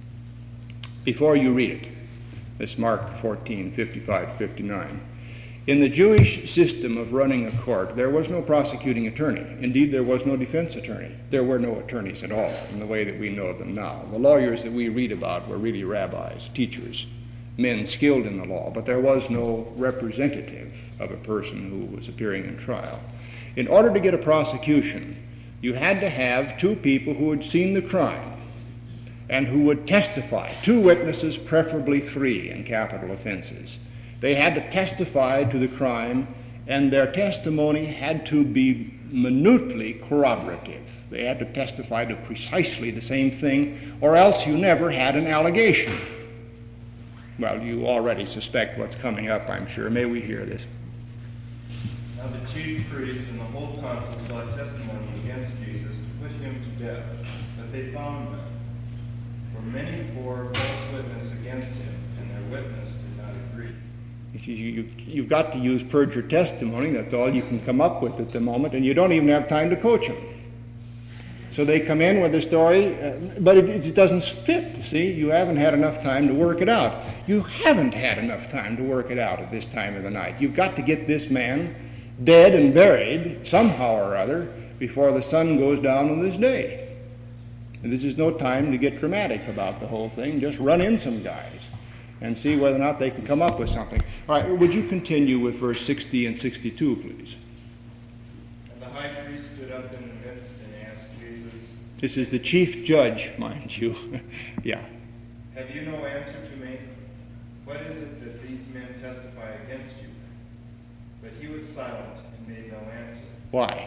Before you read it, it's Mark 14, 55 to 59. In the Jewish system of running a court, there was no prosecuting attorney. Indeed, there was no defense attorney. There were no attorneys at all in the way that we know them now. The lawyers that we read about were really rabbis, teachers, men skilled in the law, but there was no representative of a person who was appearing in trial. In order to get a prosecution, you had to have 2 people who had seen the crime and who would testify, 2 witnesses, preferably 3 in capital offenses. They had to testify to the crime and their testimony had to be minutely corroborative. They had to testify to precisely the same thing, or else you never had an allegation. Well, you already suspect what's coming up, I'm sure. May we hear this? Now the chief priests and the whole council sought testimony against Jesus to put him to death, but they found none. For many bore false witness against him, and their witness did not agree. You see, you've got to use perjured testimony. That's all you can come up with at the moment, and you don't even have time to coach them. So they come in with a story, but it doesn't fit, you see. You haven't had enough time to work it out. You haven't had enough time to work it out at this time of the night. You've got to get this man dead and buried somehow or other before the sun goes down on this day. And this is no time to get dramatic about the whole thing. Just run in some guys and see whether or not they can come up with something. All right, would you continue with verse 60 and 62, please? And the high priest stood up in the midst and asked Jesus, This is the chief judge, mind you. Yeah. Have you no answer to me? What is it that these men testify against you? But he was silent and made no answer. Why?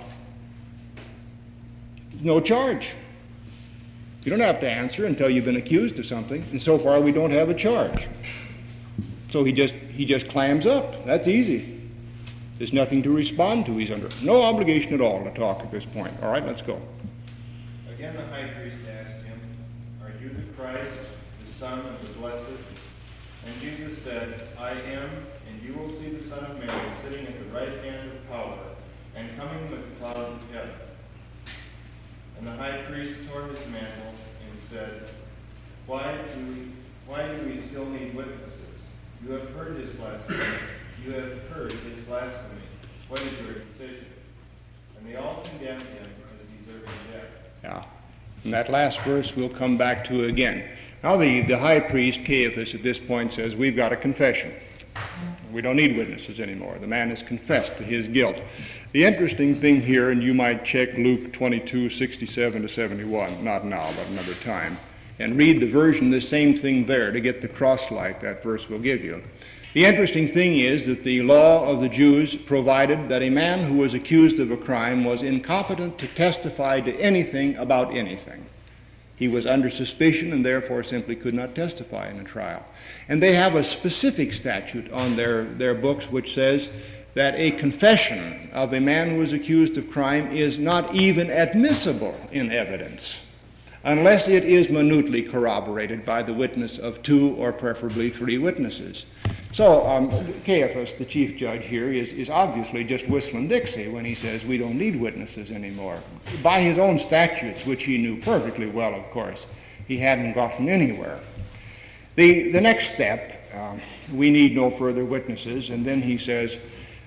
No charge. You don't have to answer until you've been accused of something, and so far we don't have a charge. So he just clams up. That's easy. There's nothing to respond to. He's under no obligation at all to talk at this point. All right, let's go. Again the high priest asked him, Are you the Christ, the Son of the Blessed? And Jesus said, I am, and you will see the Son of Man sitting at the right hand of power, and coming with the clouds of heaven. And the high priest tore his mantle and said, Why do we still need witnesses? You have heard his blasphemy. You have heard his blasphemy. What is your decision? And they all condemned him as deserving death. Yeah. And that last verse we'll come back to again. Now the high priest, Caiaphas, at this point says, we've got a confession. We don't need witnesses anymore. The man has confessed to his guilt. The interesting thing here, and you might check Luke 22, 67 to 71, not now, but another time, and read the version, the same thing there, to get the cross-like that verse will give you. The interesting thing is that the law of the Jews provided that a man who was accused of a crime was incompetent to testify to anything about anything. He was under suspicion and therefore simply could not testify in a trial. And they have a specific statute on their books which says that a confession of a man who is accused of crime is not even admissible in evidence unless it is minutely corroborated by the witness of 2 or preferably 3 witnesses. So Caiaphas, the chief judge here, is obviously just whistling Dixie when he says we don't need witnesses anymore. By his own statutes, which he knew perfectly well, of course, he hadn't gotten anywhere. The next step, we need no further witnesses, and then he says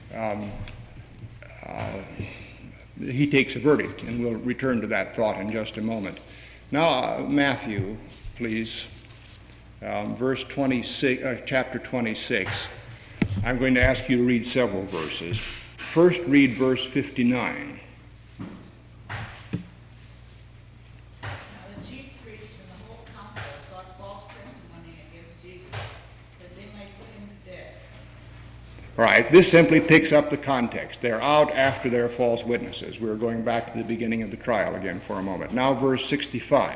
he takes a verdict, and we'll return to that thought in just a moment. Now, Matthew, please, verse 26, chapter 26. I'm going to ask you to read several verses. First, read verse 59. Now the chief priests and the whole council sought false testimony against Jesus, that they might put him to death. All right, this simply picks up the context. They're out after their false witnesses. We're going back to the beginning of the trial again for a moment. Now, verse 65.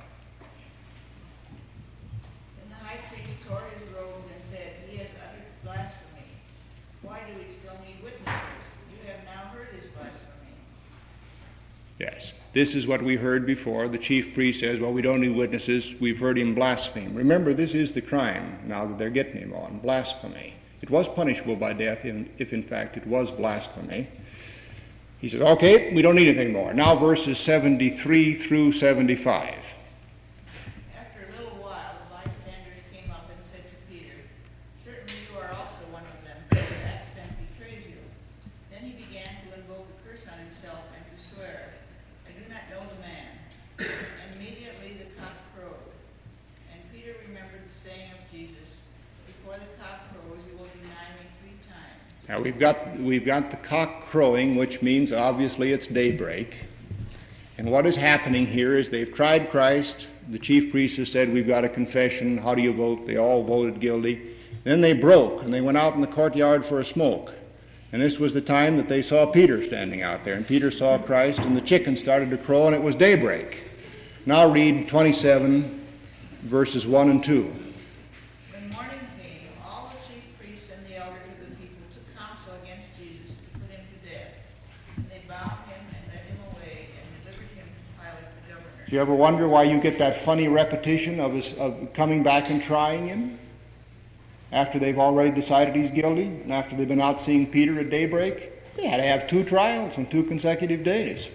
Then the high priest tore his robes and said, He has uttered blasphemy. Why do we still need witnesses? You have now heard his blasphemy. Yes, this is what we heard before. The chief priest says, well, we don't need witnesses. We've heard him blaspheme. Remember, this is the crime now that they're getting him on, blasphemy. It was punishable by death if in fact it was blasphemy. He says, okay, we don't need anything more. Now verses 73 through 75. After a little while, the bystanders came up and said to Peter, Certainly you are also one of them, for your accent betrays you. Then he began to invoke a curse on himself and to swear, I do not know the man. And immediately the cock crowed. And Peter remembered the saying of Jesus, Before the cock crows, you will deny me 3 times. Now we've got the cock crowing, which means obviously it's daybreak. And what is happening here is they've tried Christ. The chief priest has said, we've got a confession. How do you vote? They all voted guilty. Then they broke, and they went out in the courtyard for a smoke. And this was the time that they saw Peter standing out there. And Peter saw Christ, and the chickens started to crow, and it was daybreak. Now read 27, verses 1 and 2. When morning came, all the chief priests and the elders of the people took counsel against Jesus to put him to death. And they bound him and led him away and delivered him to Pilate the governor. Do you ever wonder why you get that funny repetition of coming back and trying him? After they've already decided he's guilty, and after they've been out seeing Peter at daybreak, they had to have 2 trials on 2 consecutive days.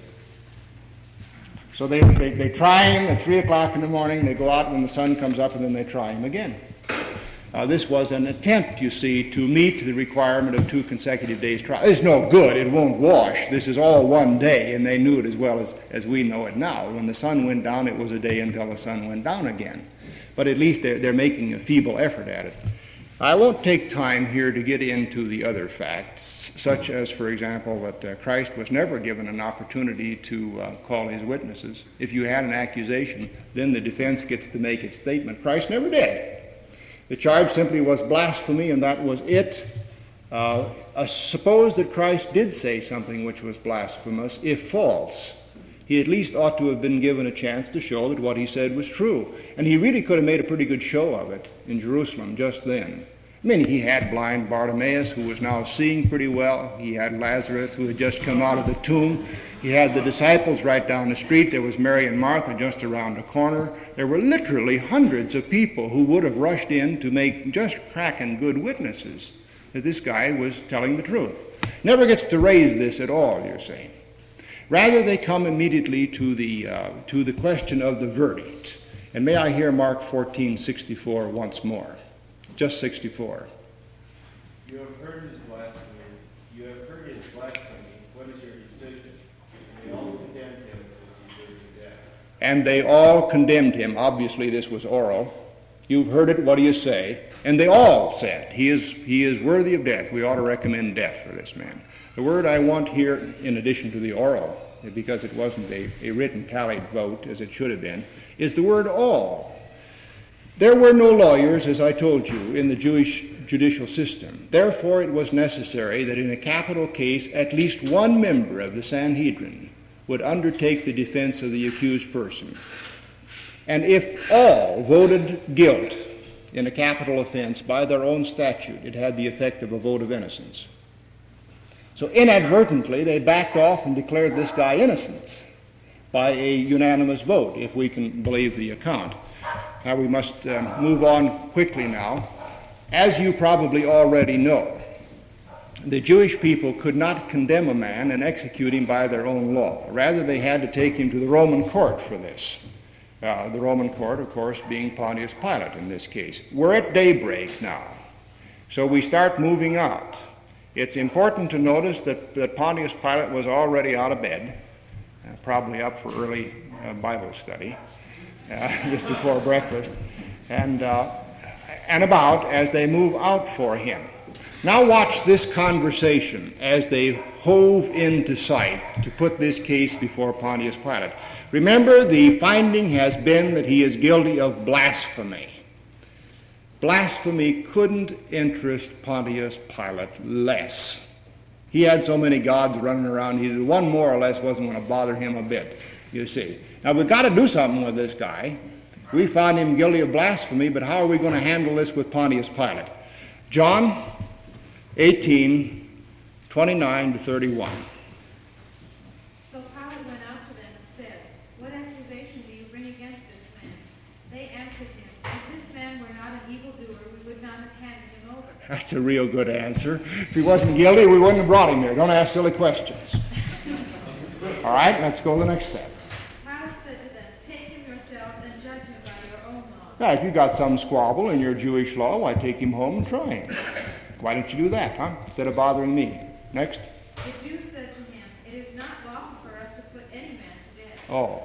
So they try him at 3 o'clock in the morning, they go out when the sun comes up, and then they try him again. This was an attempt, you see, to meet the requirement of 2 consecutive days' trial. It's no good, it won't wash. This is all one day, and they knew it as well as we know it now. When the sun went down, it was a day until the sun went down again. But at least they're making a feeble effort at it. I won't take time here to get into the other facts, such as, for example, that Christ was never given an opportunity to call his witnesses. If you had an accusation, then the defense gets to make its statement. Christ never did. The charge simply was blasphemy, and that was it. Suppose that Christ did say something which was blasphemous, if false. He at least ought to have been given a chance to show that what he said was true. And he really could have made a pretty good show of it in Jerusalem just then. I mean, he had blind Bartimaeus, who was now seeing pretty well. He had Lazarus, who had just come out of the tomb. He had the disciples right down the street. There was Mary and Martha just around the corner. There were literally hundreds of people who would have rushed in to make just cracking good witnesses that this guy was telling the truth. Never gets to raise this at all, you're saying. Rather, they come immediately to the question of the verdict. And may I hear Mark 14:64 once more? Just 64. You have heard his blasphemy. You have heard his blasphemy. What is your decision? And they all condemned him as he deserved death. And they all condemned him. Obviously, this was oral. You've heard it. What do you say? And they all said, he is worthy of death. We ought to recommend death for this man. The word I want here, in addition to the oral, because it wasn't a written tallied vote as it should have been, is the word all. There were no lawyers, as I told you, in the Jewish judicial system. Therefore, it was necessary that in a capital case, at least one member of the Sanhedrin would undertake the defense of the accused person. And if all voted guilt in a capital offense by their own statute, it had the effect of a vote of innocence. So inadvertently, they backed off and declared this guy innocent by a unanimous vote, if we can believe the account. Now we must move on quickly now. As you probably already know, the Jewish people could not condemn a man and execute him by their own law. Rather, they had to take him to the Roman court for this. The Roman court, of course, being Pontius Pilate in this case. We're at daybreak now, so we start moving out. It's important to notice that Pontius Pilate was already out of bed, probably up for early Bible study, just before breakfast, and about as they move out for him. Now watch this conversation as they hove into sight to put this case before Pontius Pilate. Remember, the finding has been that he is guilty of blasphemy. Blasphemy couldn't interest Pontius Pilate less. He had so many gods running around, one more or less wasn't going to bother him a bit, you see. Now, we've got to do something with this guy. We found him guilty of blasphemy, but how are we going to handle this with Pontius Pilate? John 18:29 to 31. So Pilate went out to them and said, "What accusation do you bring against this man?" They answered him, "If this man were not an evildoer, we would not have handed him over." That's a real good answer. If he wasn't guilty, we wouldn't have brought him here. Don't ask silly questions. All right, let's go to the next step. Pilate said to them, "Take him yourselves and judge him by your own law." Now, if you got some squabble in your Jewish law, why take him home and try him? Why don't you do that, instead of bothering me? Next. The Jews said to him, "It is not lawful for us to put any man to death." Oh.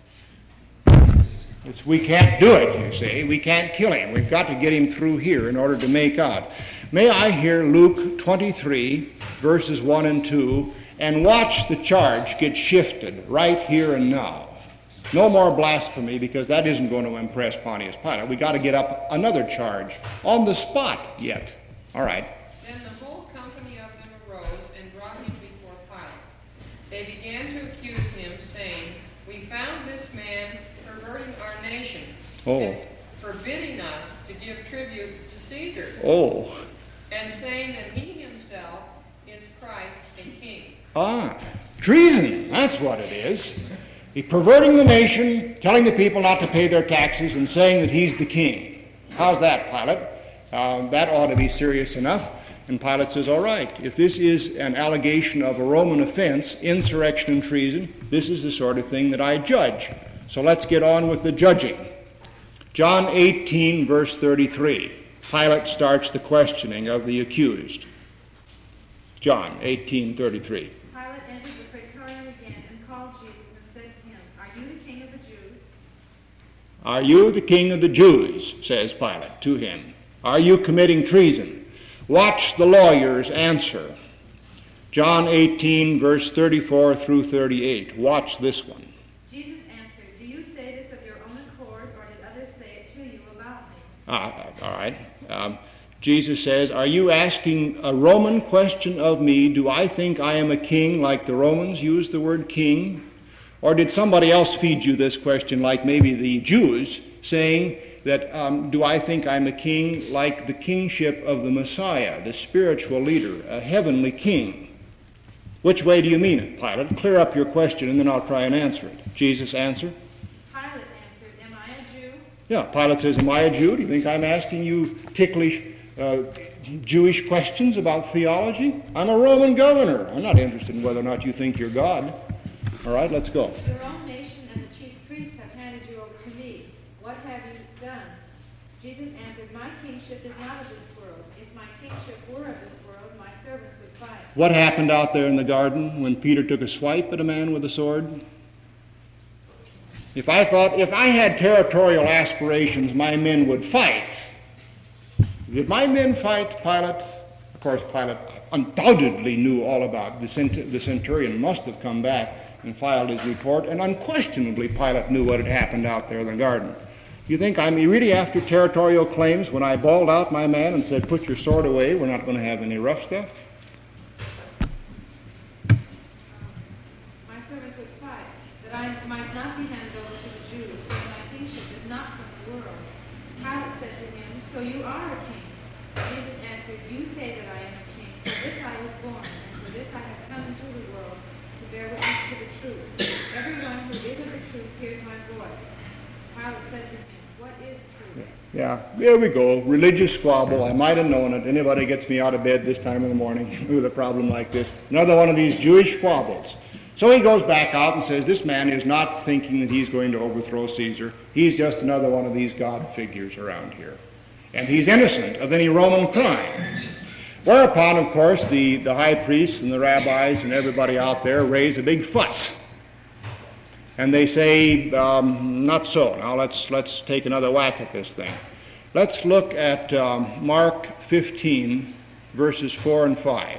We can't do it, you see. We can't kill him. We've got to get him through here in order to make out. May I hear Luke 23, verses 1 and 2, and watch the charge get shifted right here and now. No more blasphemy, because that isn't going to impress Pontius Pilate. We've got to get up another charge on the spot yet. All right. Then the whole company of them arose they began to accuse him, saying, "We found this man perverting our nation, and forbidding us to give tribute to Caesar, and saying that he himself is Christ and King." Treason, that's what it is. He's perverting the nation, telling the people not to pay their taxes, and saying that he's the king. How's that, Pilate? That ought to be serious enough. And Pilate says, all right, if this is an allegation of a Roman offense, insurrection and treason, this is the sort of thing that I judge. So let's get on with the judging. John 18, verse 33. Pilate starts the questioning of the accused. John 18:33. Pilate entered the praetorium again and called Jesus and said to him, "Are you the king of the Jews?" Are you the king of the Jews? Says Pilate to him. Are you committing treason? Watch the lawyer's answer. John 18, verse 34 through 38. Watch this one. Jesus answered, "Do you say this of your own accord, or did others say it to you about me?" All right. Jesus says, are you asking a Roman question of me? Do I think I am a king like the Romans use the word king? Or did somebody else feed you this question, like maybe the Jews, saying that do I think I'm a king like the kingship of the Messiah, the spiritual leader, a heavenly king? Which way do you mean it, Pilate? Clear up your question and then I'll try and answer it. Jesus answered. Pilate answered, "Am I a Jew?" Yeah, Pilate says, am I a Jew? Do you think I'm asking you ticklish Jewish questions about theology? I'm a Roman governor. I'm not interested in whether or not you think you're God. All right, let's go. Your own nation and the chief priests have handed you over to me. What have you done? Jesus answered, "My kingship is not of this world. If my kingship were of this world, my servants would fight." What happened out there in the garden when Peter took a swipe at a man with a sword? If I had territorial aspirations, my men would fight. Did my men fight, Pilate? Of course, Pilate undoubtedly knew all about it. The centurion must have come back and filed his report, and unquestionably Pilate knew what had happened out there in the garden. You think I'm really after territorial claims when I bawled out my man and said, "Put your sword away, we're not going to have any rough stuff"? My servants would fight, that I might not be handed over to the Jews, for my kingship is not from the world. Pilate said to him, "So you are a king." Jesus answered, "You say that I am a king. For this I was born, and for this I have come into the world, to bear witness to the truth. Everyone who is of the truth hears my voice." Pilate said to him, "What is truth?" Yeah, there we go. Religious squabble. I might have known it. Anybody gets me out of bed this time in the morning with a problem like this. Another one of these Jewish squabbles. So he goes back out and says, this man is not thinking that he's going to overthrow Caesar. He's just another one of these God figures around here. And he's innocent of any Roman crime. Whereupon, of course, the high priests and the rabbis and everybody out there raise a big fuss. And they say, not so. Now let's take another whack at this thing. Let's look at Mark 15, verses 4 and 5.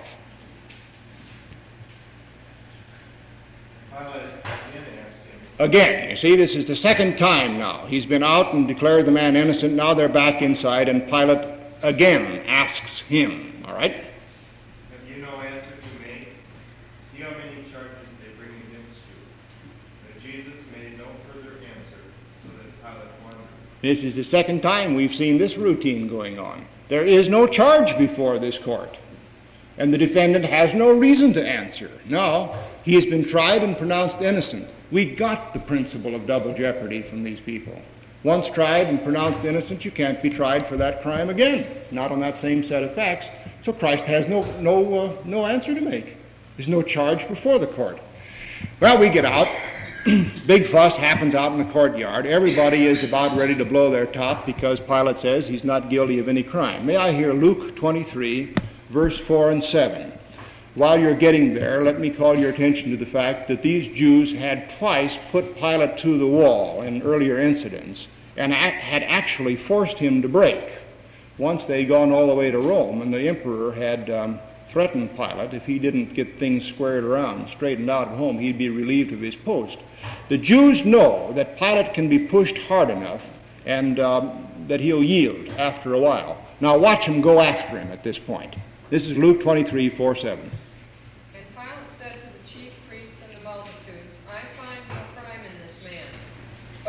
Pilate again asked him, Again, you see, this is the second time now. He's been out and declared the man innocent. Now they're back inside, and Pilate again asks him, all right? "Have you no answer to make? See how many charges they bring against you." But Jesus made no further answer, so that Pilate wondered. This is the second time we've seen this routine going on. There is no charge before this court, and the defendant has no reason to answer. No, he has been tried and pronounced innocent. We got the principle of double jeopardy from these people. Once tried and pronounced innocent, you can't be tried for that crime again, not on that same set of facts. So Christ has no answer to make. There's no charge before the court. Well, we get out. Big fuss happens out in the courtyard. Everybody is about ready to blow their top because Pilate says he's not guilty of any crime. May I hear Luke 23, verse 4 and 7. While you're getting there, let me call your attention to the fact that these Jews had twice put Pilate to the wall in earlier incidents and had actually forced him to break. Once they'd gone all the way to Rome, and the emperor had threatened Pilate if he didn't get things squared around, straightened out at home, he'd be relieved of his post. The Jews know that Pilate can be pushed hard enough and that he'll yield after a while. Now watch him go after him at this point. This is Luke 23, 4, 7. And Pilate said to the chief priests and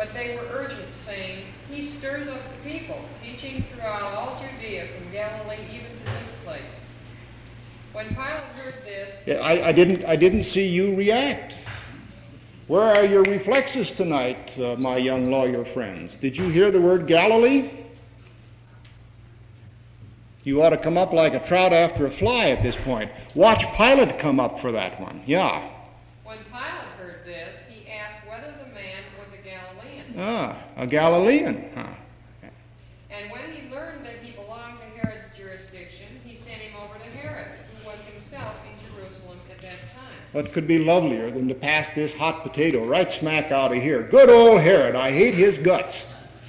But they were urgent, saying, He stirs up the people, teaching throughout all Judea, from Galilee even to this place. When Pilate heard this, I didn't see you react. Where are your reflexes tonight, my young lawyer friends? Did you hear the word Galilee? You ought to come up like a trout after a fly at this point. Watch Pilate come up for that one. Yeah. When Pilate heard this, he asked whether the man was a Galilean. Ah, a Galilean. Huh. And when he learned that he belonged to Herod's jurisdiction, he sent him over to Herod, who was himself in Jerusalem at that time. What could be lovelier than to pass this hot potato right smack out of here? Good old Herod, I hate his guts.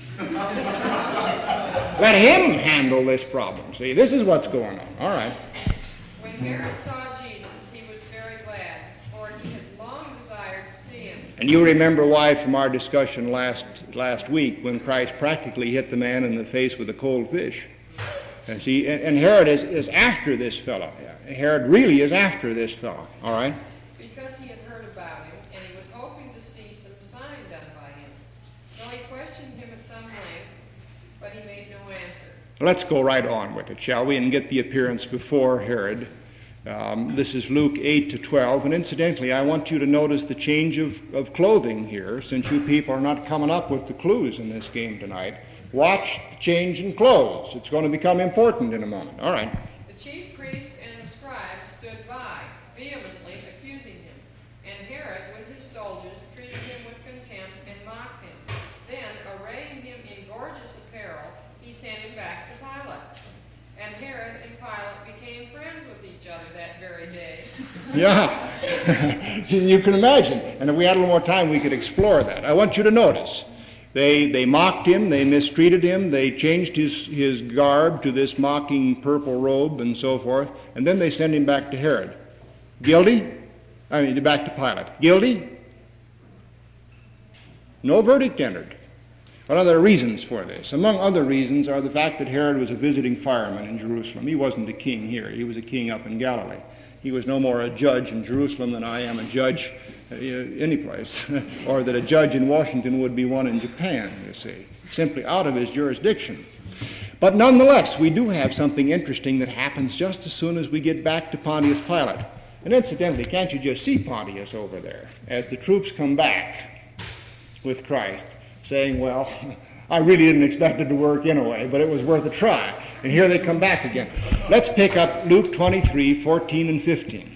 Let him handle this problem. See, this is what's going on. All right. When Herod saw Jesus, he was very glad, for he had long desired to see him. And you remember why from our discussion last week when Christ practically hit the man in the face with a cold fish. And see, and Herod is after this fellow. Herod really is after this fellow. All right. Because he had heard about him, and he was hoping to see some sign done by him. So he questioned him at some length, but he made no answer. Let's go right on with it, shall we, and get the appearance before Herod. This is Luke 8 to 12, and incidentally, I want you to notice the change of clothing here, since you people are not coming up with the clues in this game tonight. Watch the change in clothes. It's going to become important in a moment. All right. The chief priests and the scribes stood by, vehemently accusing him. And Herod, with his soldiers, treated him with contempt and mocked him. Then, arraying him in gorgeous apparel, he sent him back to Pilate. And Herod and Pilate became friends with each other that very day. Yeah, you can imagine. And if we had a little more time, we could explore that. I want you to notice. They mocked him, they mistreated him, they changed his garb to this mocking purple robe and so forth, and then they sent him back to Herod. Guilty? Back to Pilate. Guilty? No verdict entered. What are the reasons for this? Among other reasons are the fact that Herod was a visiting fireman in Jerusalem. He wasn't a king here. He was a king up in Galilee. He was no more a judge in Jerusalem than I am a judge any place, or that a judge in Washington would be one in Japan, you see, simply out of his jurisdiction. But nonetheless, we do have something interesting that happens just as soon as we get back to Pontius Pilate. And incidentally, can't you just see Pontius over there as the troops come back with Christ, saying, well, I really didn't expect it to work anyway, but it was worth a try. And here they come back again. Let's pick up Luke 23, 14 and 15.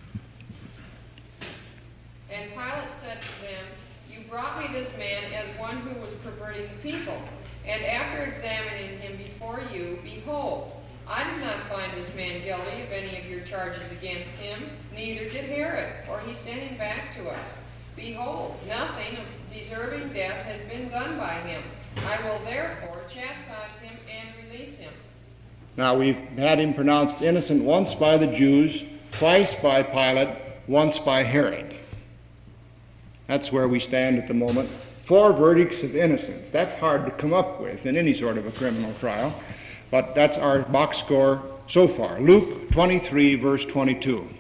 And Pilate said to them, You brought me this man as one who was perverting the people. And after examining him before you, behold, I did not find this man guilty of any of your charges against him, neither did Herod, for he sent him back to us. Behold, nothing of deserving death has been done by him. I will therefore chastise him and release him. Now, we've had him pronounced innocent once by the Jews, twice by Pilate, once by Herod. That's where we stand at the moment. 4 verdicts of innocence. That's hard to come up with in any sort of a criminal trial, but that's our box score so far. Luke 23, verse 22.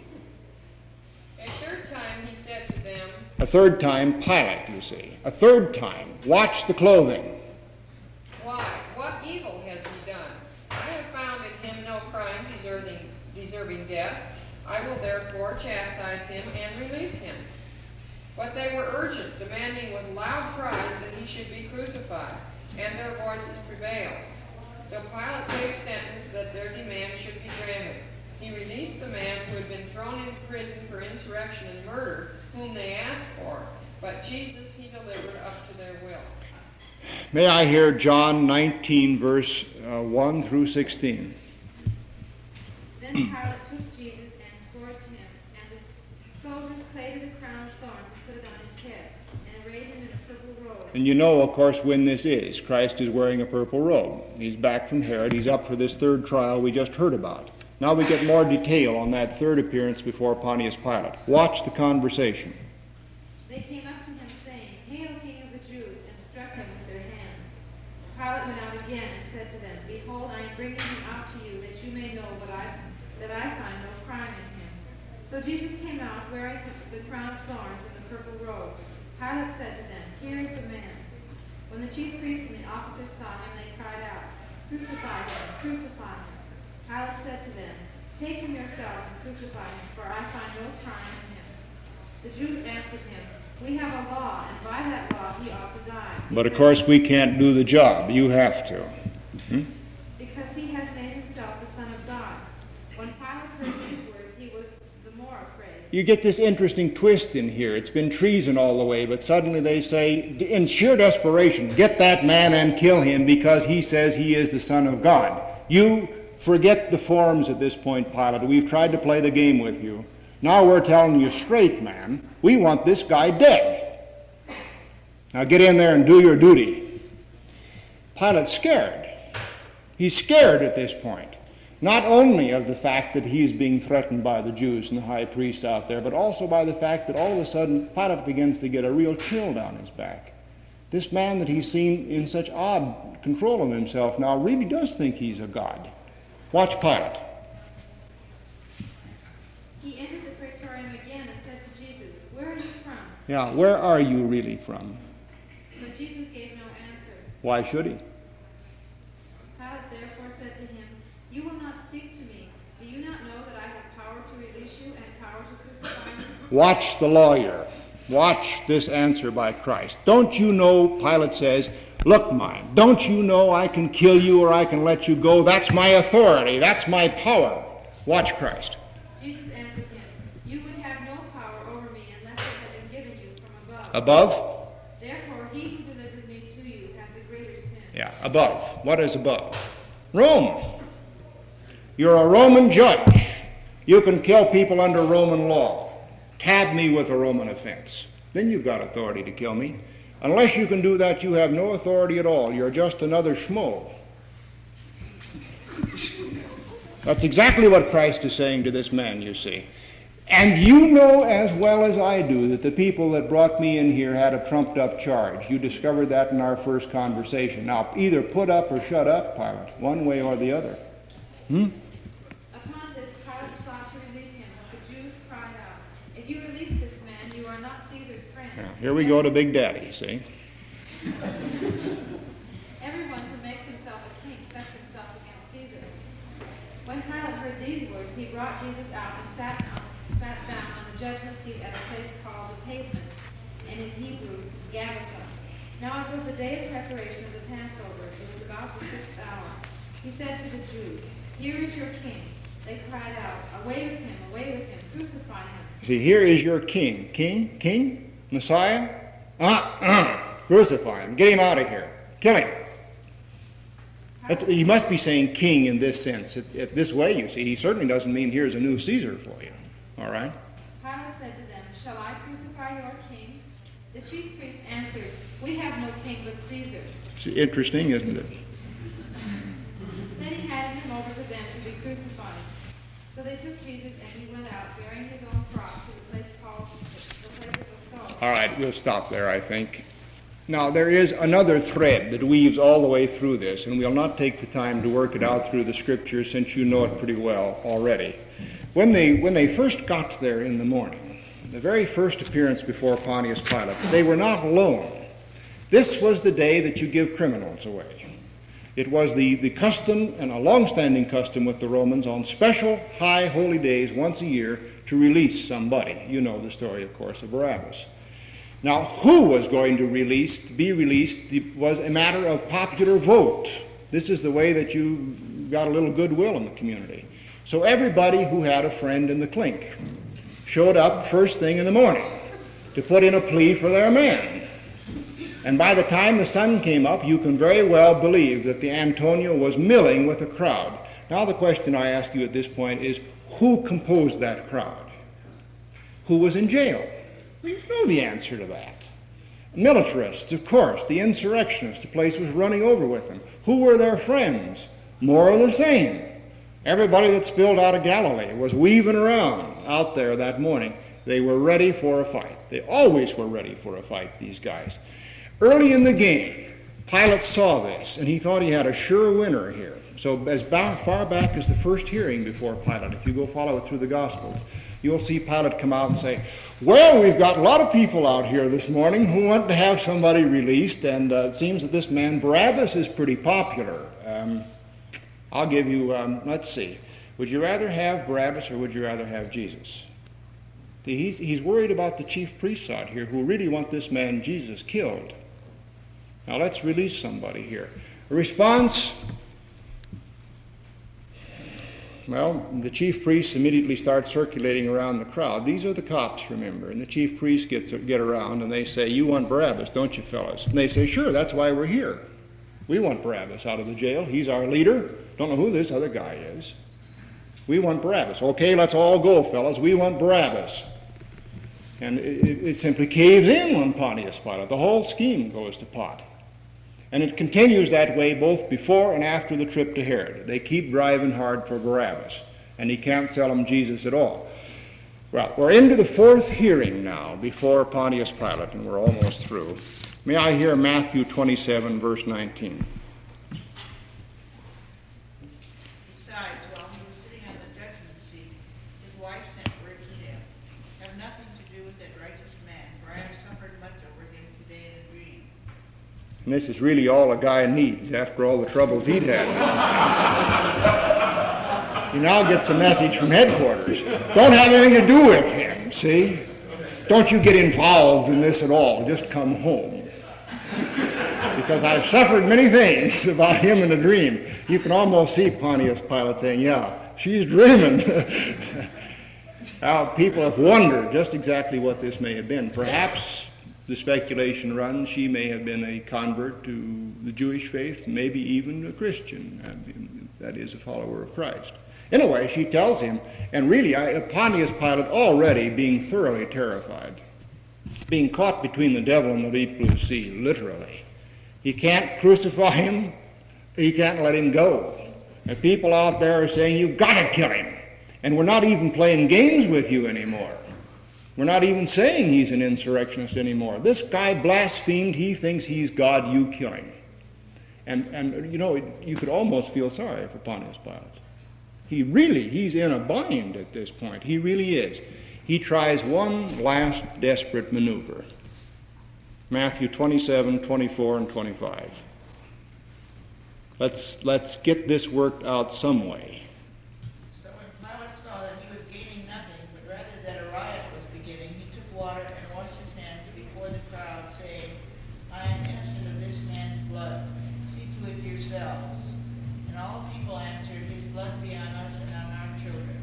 A third time he said to them, A third time, Pilate, you see. A third time, watch the clothing. Why, what evil has he done? I have found in him no crime deserving death. I will therefore chastise him and release him. But they were urgent, demanding with loud cries that he should be crucified, and their voices prevailed. So Pilate gave sentence that their demand should be granted. He released the man who had been thrown into prison for insurrection and murder, whom they asked for, but Jesus he delivered up to their will. May I hear John 19, verse 1 through 16. Then Pilate took Jesus and scourged him, and the soldiers plaited a crown of thorns and put it on his head, and arrayed him in a purple robe. And you know, of course, when this is. Christ is wearing a purple robe. He's back from Herod. He's up for this third trial we just heard about. Now we get more detail on that third appearance before Pontius Pilate. Watch the conversation. They came up to him, saying, Hail, King of the Jews, and struck him with their hands. Pilate went out again and said to them, Behold, I am bringing him out to you, that you may know that I find no crime in him. So Jesus came out, wearing the crown of thorns and the purple robe. Pilate said to them, Here is the man. When the chief priests and the officers saw him, they cried out, "Crucify him! Crucify him!" Pilate said to them, "Take him yourselves and crucify him, for I find no crime in him." The Jews answered him, "We have a law, and by that law he ought to die." But of course we can't do the job. You have to. Because he has made himself the Son of God. When Pilate heard these words, he was the more afraid. You get this interesting twist in here. It's been treason all the way, but suddenly they say, in sheer desperation, get that man and kill him because he says he is the Son of God. You forget the forms at this point, Pilate. We've tried to play the game with you. Now we're telling you straight, man, we want this guy dead. Now get in there and do your duty. Pilate's scared. He's scared at this point, not only of the fact that he's being threatened by the Jews and the high priest out there, but also by the fact that all of a sudden Pilate begins to get a real chill down his back. This man that he's seen in such odd control of himself now really does think he's a god. Watch Pilate. He entered the praetorium again and said to Jesus, "Where are you from?" Yeah, where are you really from? But Jesus gave no answer. Why should he? Pilate therefore said to him, "You will not speak to me. Do you not know that I have power to release you and power to crucify you?" Watch the lawyer. Watch this answer by Christ. Don't you know, Pilate says, look, mine, don't you know I can kill you or I can let you go? That's my authority. That's my power. Watch Christ. Jesus answered him, "You would have no power over me unless it had been given you from above. Above? Therefore he who delivered me to you has the greater sin." Yeah, above. What is above? Rome. You're a Roman judge. You can kill people under Roman law. Tab me with a Roman offense. Then you've got authority to kill me. Unless you can do that, you have no authority at all. You're just another schmo. That's exactly what Christ is saying to this man, you see. And you know as well as I do that the people that brought me in here had a trumped-up charge. You discovered that in our first conversation. Now, either put up or shut up, Pilate, one way or the other. Upon this, Pilate sought to release him, but the Jews cried out, "If you release this man, you are not Caesar's friend." Now, here we go to Big Daddy, see? Everyone who makes himself a king sets himself against Caesar. When Pilate heard these words, he brought Jesus out and sat down on the judgment seat at a place called the Pavement, and in Hebrew, Gabbatha. Now it was the day of preparation of the Passover. It was about the 6th hour. He said to the Jews, "Here is your king." They cried out, "Away with him, crucify him." See, here is your king. King? Messiah? Crucify him. Get him out of here. Kill him. He must be saying king in this sense. This way, you see, he certainly doesn't mean here's a new Caesar for you. All right? Pilate said to them, "Shall I crucify your king?" The chief priests answered, "We have no king but Caesar." It's interesting, isn't it? Then he handed him over to them to be crucified. So they took Jesus, and he went out, bearing his own cross, to the place called the place of the skull. All right, we'll stop there, I think. Now, there is another thread that weaves all the way through this, and we'll not take the time to work it out through the Scriptures since you know it pretty well already. When they first got there in the morning, the very first appearance before Pontius Pilate, they were not alone. This was the day that you give criminals away. It was the custom, and a long-standing custom with the Romans, on special high holy days once a year to release somebody. You know the story, of course, of Barabbas. Now, who was going to be released was a matter of popular vote. This is the way that you got a little goodwill in the community. So everybody who had a friend in the clink showed up first thing in the morning to put in a plea for their man. And by the time the sun came up, you can very well believe that the Antonia was milling with a crowd. Now the question I ask you at this point is, who composed that crowd? Who was in jail? Well, you know the answer to that. Militarists, of course, the insurrectionists, the place was running over with them. Who were their friends? More of the same. Everybody that spilled out of Galilee was weaving around out there that morning. They were ready for a fight. They always were ready for a fight, these guys. Early in the game, Pilate saw this, and he thought he had a sure winner here. So as far back as the first hearing before Pilate, if you go follow it through the Gospels, you'll see Pilate come out and say, well, we've got a lot of people out here this morning who want to have somebody released, and it seems that this man Barabbas is pretty popular. I'll give you, let's see, would you rather have Barabbas or would you rather have Jesus? He's worried about the chief priests out here who really want this man Jesus killed. Now let's release somebody here. A response, well, the chief priests immediately start circulating around the crowd. These are the cops, remember, and the chief priests get around and they say, you want Barabbas, don't you, fellas? And they say, sure, that's why we're here. We want Barabbas out of the jail. He's our leader. Don't know who this other guy is. We want Barabbas. Okay, let's all go, fellas. We want Barabbas. And it simply caves in on Pontius Pilate. The whole scheme goes to pot. And it continues that way both before and after the trip to Herod. They keep driving hard for Barabbas, and he can't sell them Jesus at all. Well, we're into the fourth hearing now before Pontius Pilate, and we're almost through. May I hear Matthew 27, verse 19? Besides, while he was sitting on the judgment seat, his wife sent word to him, have nothing to do with that righteous man, for I have suffered much over him today in a dream. And this is really all a guy needs after all the troubles he'd had this morning. He now gets a message from headquarters. Don't have anything to do with him, see? Don't you get involved in this at all. Just come home. Because I've suffered many things about him in a dream. You can almost see Pontius Pilate saying, yeah, she's dreaming. Now, people have wondered just exactly what this may have been. Perhaps the speculation runs she may have been a convert to the Jewish faith, maybe even a Christian, that is, a follower of Christ. Anyway, she tells him, and really, Pontius Pilate already being thoroughly terrified, being caught between the devil and the deep blue sea, literally. He can't crucify him, he can't let him go. And people out there are saying, you've got to kill him. And we're not even playing games with you anymore. We're not even saying he's an insurrectionist anymore. This guy blasphemed, he thinks he's God, you kill him. And you know, you could almost feel sorry for Pontius Pilate. He's in a bind at this point. He really is. He tries one last desperate maneuver. Matthew 27, 24, and 25. Let's get this worked out some way. So when Pilate saw that he was gaining nothing, but rather that a riot was beginning, he took water and washed his hands before the crowd, saying, I am innocent of this man's blood. See to it yourselves. And all people answered, his blood be on us and on our children.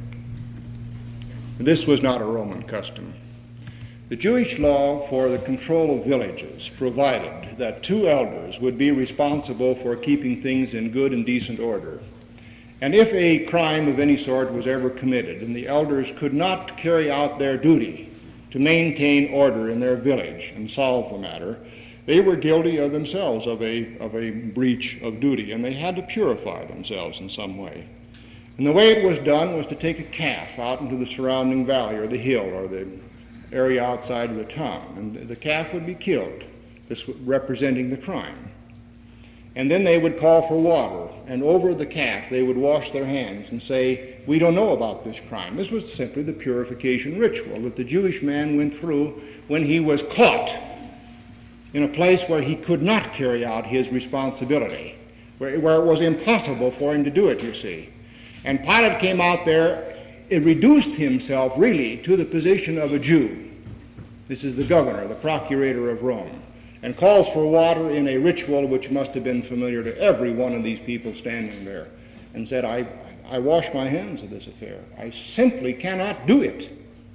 This was not a Roman custom. The Jewish law for the control of villages provided that 2 elders would be responsible for keeping things in good and decent order. And if a crime of any sort was ever committed and the elders could not carry out their duty to maintain order in their village and solve the matter, they were guilty of themselves of a breach of duty, and they had to purify themselves in some way. And the way it was done was to take a calf out into the surrounding valley or the hill or the area outside of the town, and the calf would be killed, this representing the crime. And then they would call for water, and over the calf they would wash their hands and say, we don't know about this crime. This was simply the purification ritual that the Jewish man went through when he was caught in a place where he could not carry out his responsibility, where it was impossible for him to do it, you see. And Pilate came out there, it reduced himself really to the position of a Jew. This is the governor, the procurator of Rome, and calls for water in a ritual which must have been familiar to every one of these people standing there, and said, I wash my hands of this affair. I simply cannot do it.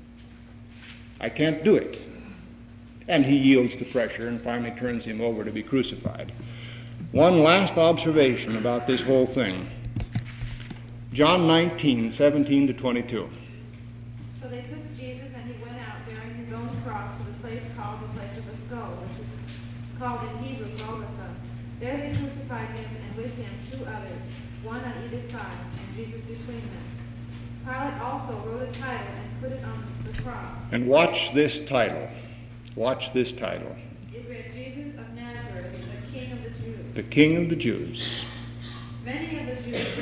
I can't do it. And he yields to pressure and finally turns him over to be crucified. One last observation about this whole thing. John 19, 17 to 22. So they took Jesus, and he went out bearing his own cross to the place called the place of the skull, which is called in Hebrew Golgotha. There they crucified him, and with him 2 others, one on either side, and Jesus between them. Pilate also wrote a title and put it on the cross. And watch this title. Watch this title. It read, Jesus of Nazareth, the King of the Jews. The King of the Jews. Many of the Jews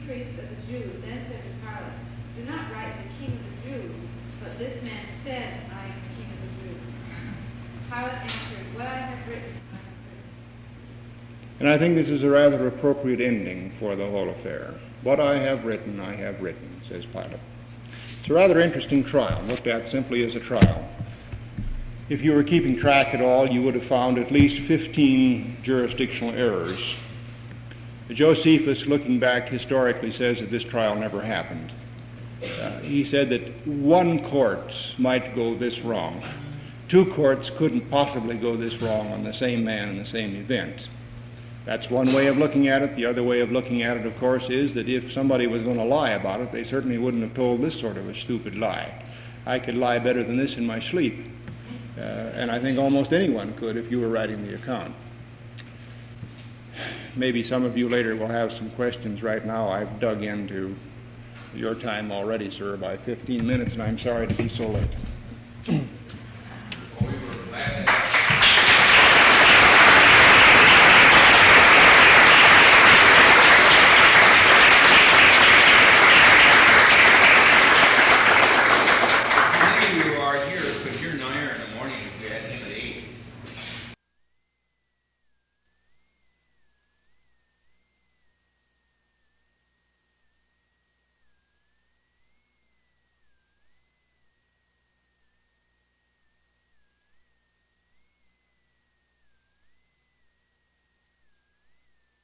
priests of the Jews then said to Pilate, "Do not write the King of the Jews, but this man said, I am the King of the Jews." Pilate answered, "What I have written, I have written." And I think this is a rather appropriate ending for the whole affair. What I have written, says Pilate. It's a rather interesting trial, looked at simply as a trial. If you were keeping track at all, you would have found at least 15 jurisdictional errors. Josephus, looking back historically, says that this trial never happened. He said that one court might go this wrong. Two courts couldn't possibly go this wrong on the same man in the same event. That's one way of looking at it. The other way of looking at it, of course, is that if somebody was going to lie about it, they certainly wouldn't have told this sort of a stupid lie. I could lie better than this in my sleep. And I think almost anyone could if you were writing the account. Maybe some of you later will have some questions. Right now I've dug into your time already, sir, by 15 minutes, and I'm sorry to be so late.